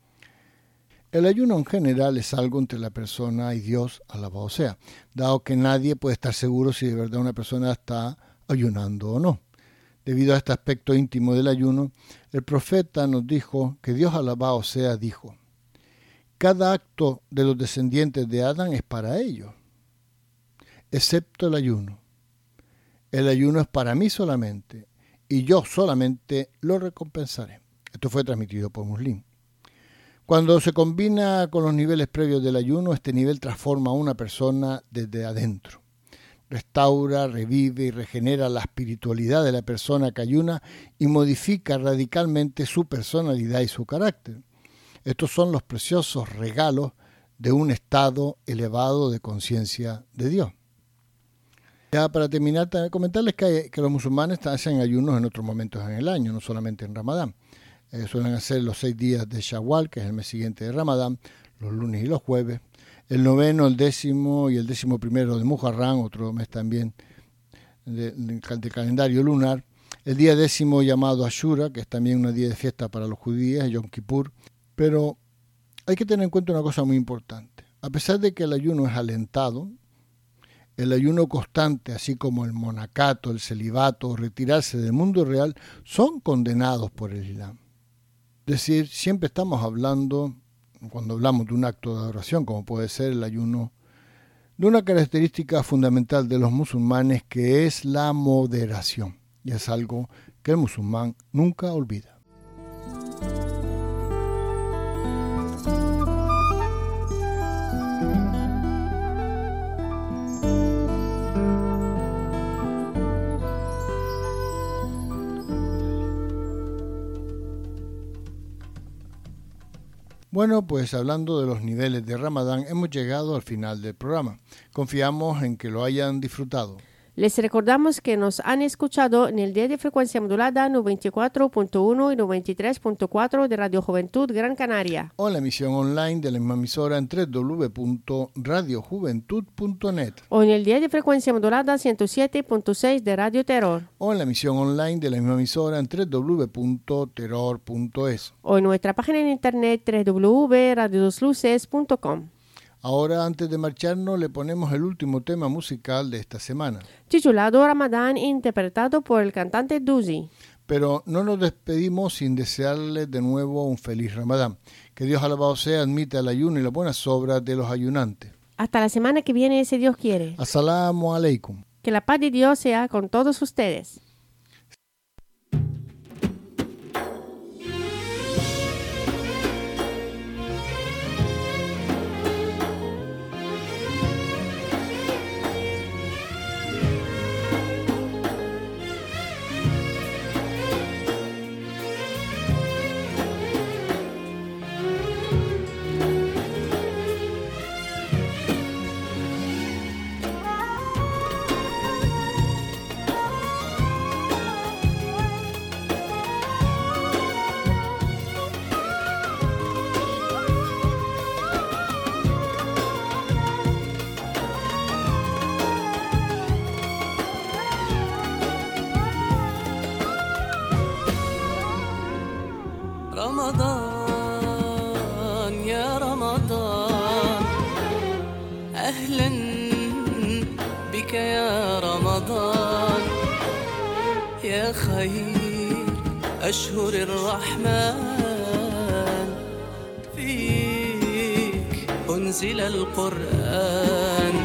Speaker 3: El ayuno en general es algo entre la persona y Dios, alabado sea, dado que nadie puede estar seguro si de verdad una persona está ayunando o no. Debido a este aspecto íntimo del ayuno, el profeta nos dijo que Dios, alabado sea, dijo: cada acto de los descendientes de Adán es para ellos, excepto el ayuno. El ayuno es para mí solamente, y yo solamente lo recompensaré. Esto fue transmitido por Muslim. Cuando se combina con los niveles previos del ayuno, este nivel transforma a una persona desde adentro. Restaura, revive y regenera la espiritualidad de la persona que ayuna y modifica radicalmente su personalidad y su carácter. Estos son los preciosos regalos de un estado elevado de conciencia de Dios. Ya para terminar, comentarles que los musulmanes hacen ayunos en otros momentos en el año, no solamente en Ramadán. Suelen hacer los 6 días de Shawwal, que es el mes siguiente de Ramadán, los lunes y los jueves. El 9, el 10 y el 11 de Muharram, otro mes también del calendario lunar. El día 10 llamado Ashura, que es también un día de fiesta para los judíos, Yom Kippur. Pero hay que tener en cuenta una cosa muy importante. A pesar de que el ayuno es alentado, el ayuno constante, así como el monacato, el celibato o retirarse del mundo real, son condenados por el Islam. Es decir, siempre estamos hablando, cuando hablamos de un acto de adoración, como puede ser el ayuno, de una característica fundamental de los musulmanes, que es la moderación. Y es algo que el musulmán nunca olvida. Bueno, pues hablando de los niveles de Ramadán, hemos llegado al final del programa. Confiamos en que lo hayan disfrutado.
Speaker 4: Les recordamos que nos han escuchado en el día de frecuencia modulada 94.1 y 93.4 de Radio Juventud Gran Canaria.
Speaker 3: O en la emisión online de la misma emisora en www.radiojuventud.net.
Speaker 4: O en el día de frecuencia modulada 107.6 de Radio Terror.
Speaker 3: O en la emisión online de la misma emisora en www.terror.es.
Speaker 4: O en nuestra página en internet www.radiodosluces.com.
Speaker 3: Ahora, antes de marcharnos, le ponemos el último tema musical de esta semana,
Speaker 4: titulado Ramadán, interpretado por el cantante Duzi.
Speaker 3: Pero no nos despedimos sin desearles de nuevo un feliz Ramadán. Que Dios alabado sea, admita el ayuno y las buenas obras de los ayunantes.
Speaker 4: Hasta la semana que viene, si Dios quiere.
Speaker 3: As-salamu alaykum.
Speaker 4: Que la paz de Dios sea con todos ustedes.
Speaker 2: يا خير أشهر الرحمن فيك أنزل القرآن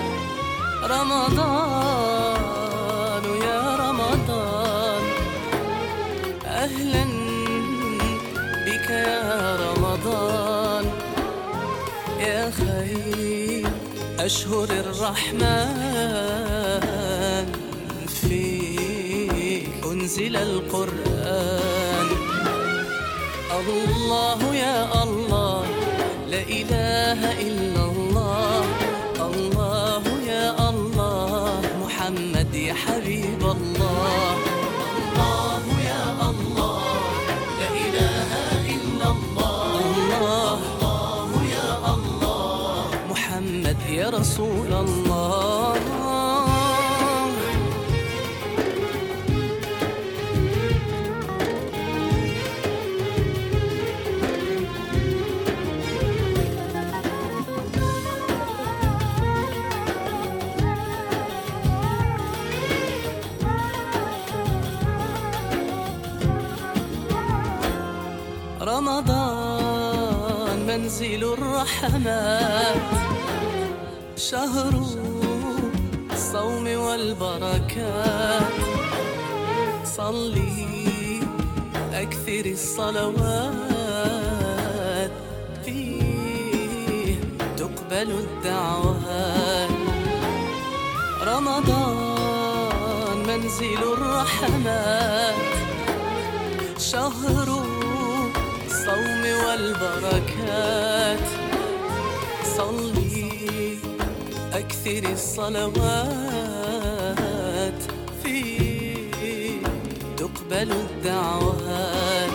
Speaker 2: رمضان يا رمضان أهلا بك يا رمضان يا خير أشهر الرحمن فيك أنزل القرآن الله يا الله لا إله إلا الله الله يا الله محمد يا حبيب الله الله يا الله لا إله إلا الله الله يا الله محمد يا رسول الله رمضان منزل الرحمات شهر الصوم والبركات صلي أكثر الصلوات فيه تقبل الدعوات رمضان منزل الرحمات شهر الصوم والبركات صلي أكثر الصلوات فيه تقبل الدعوات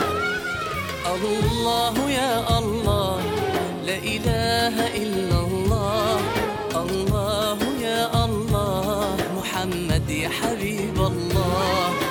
Speaker 2: الله يا الله لا إله إلا الله الله يا الله محمد يا حبيب الله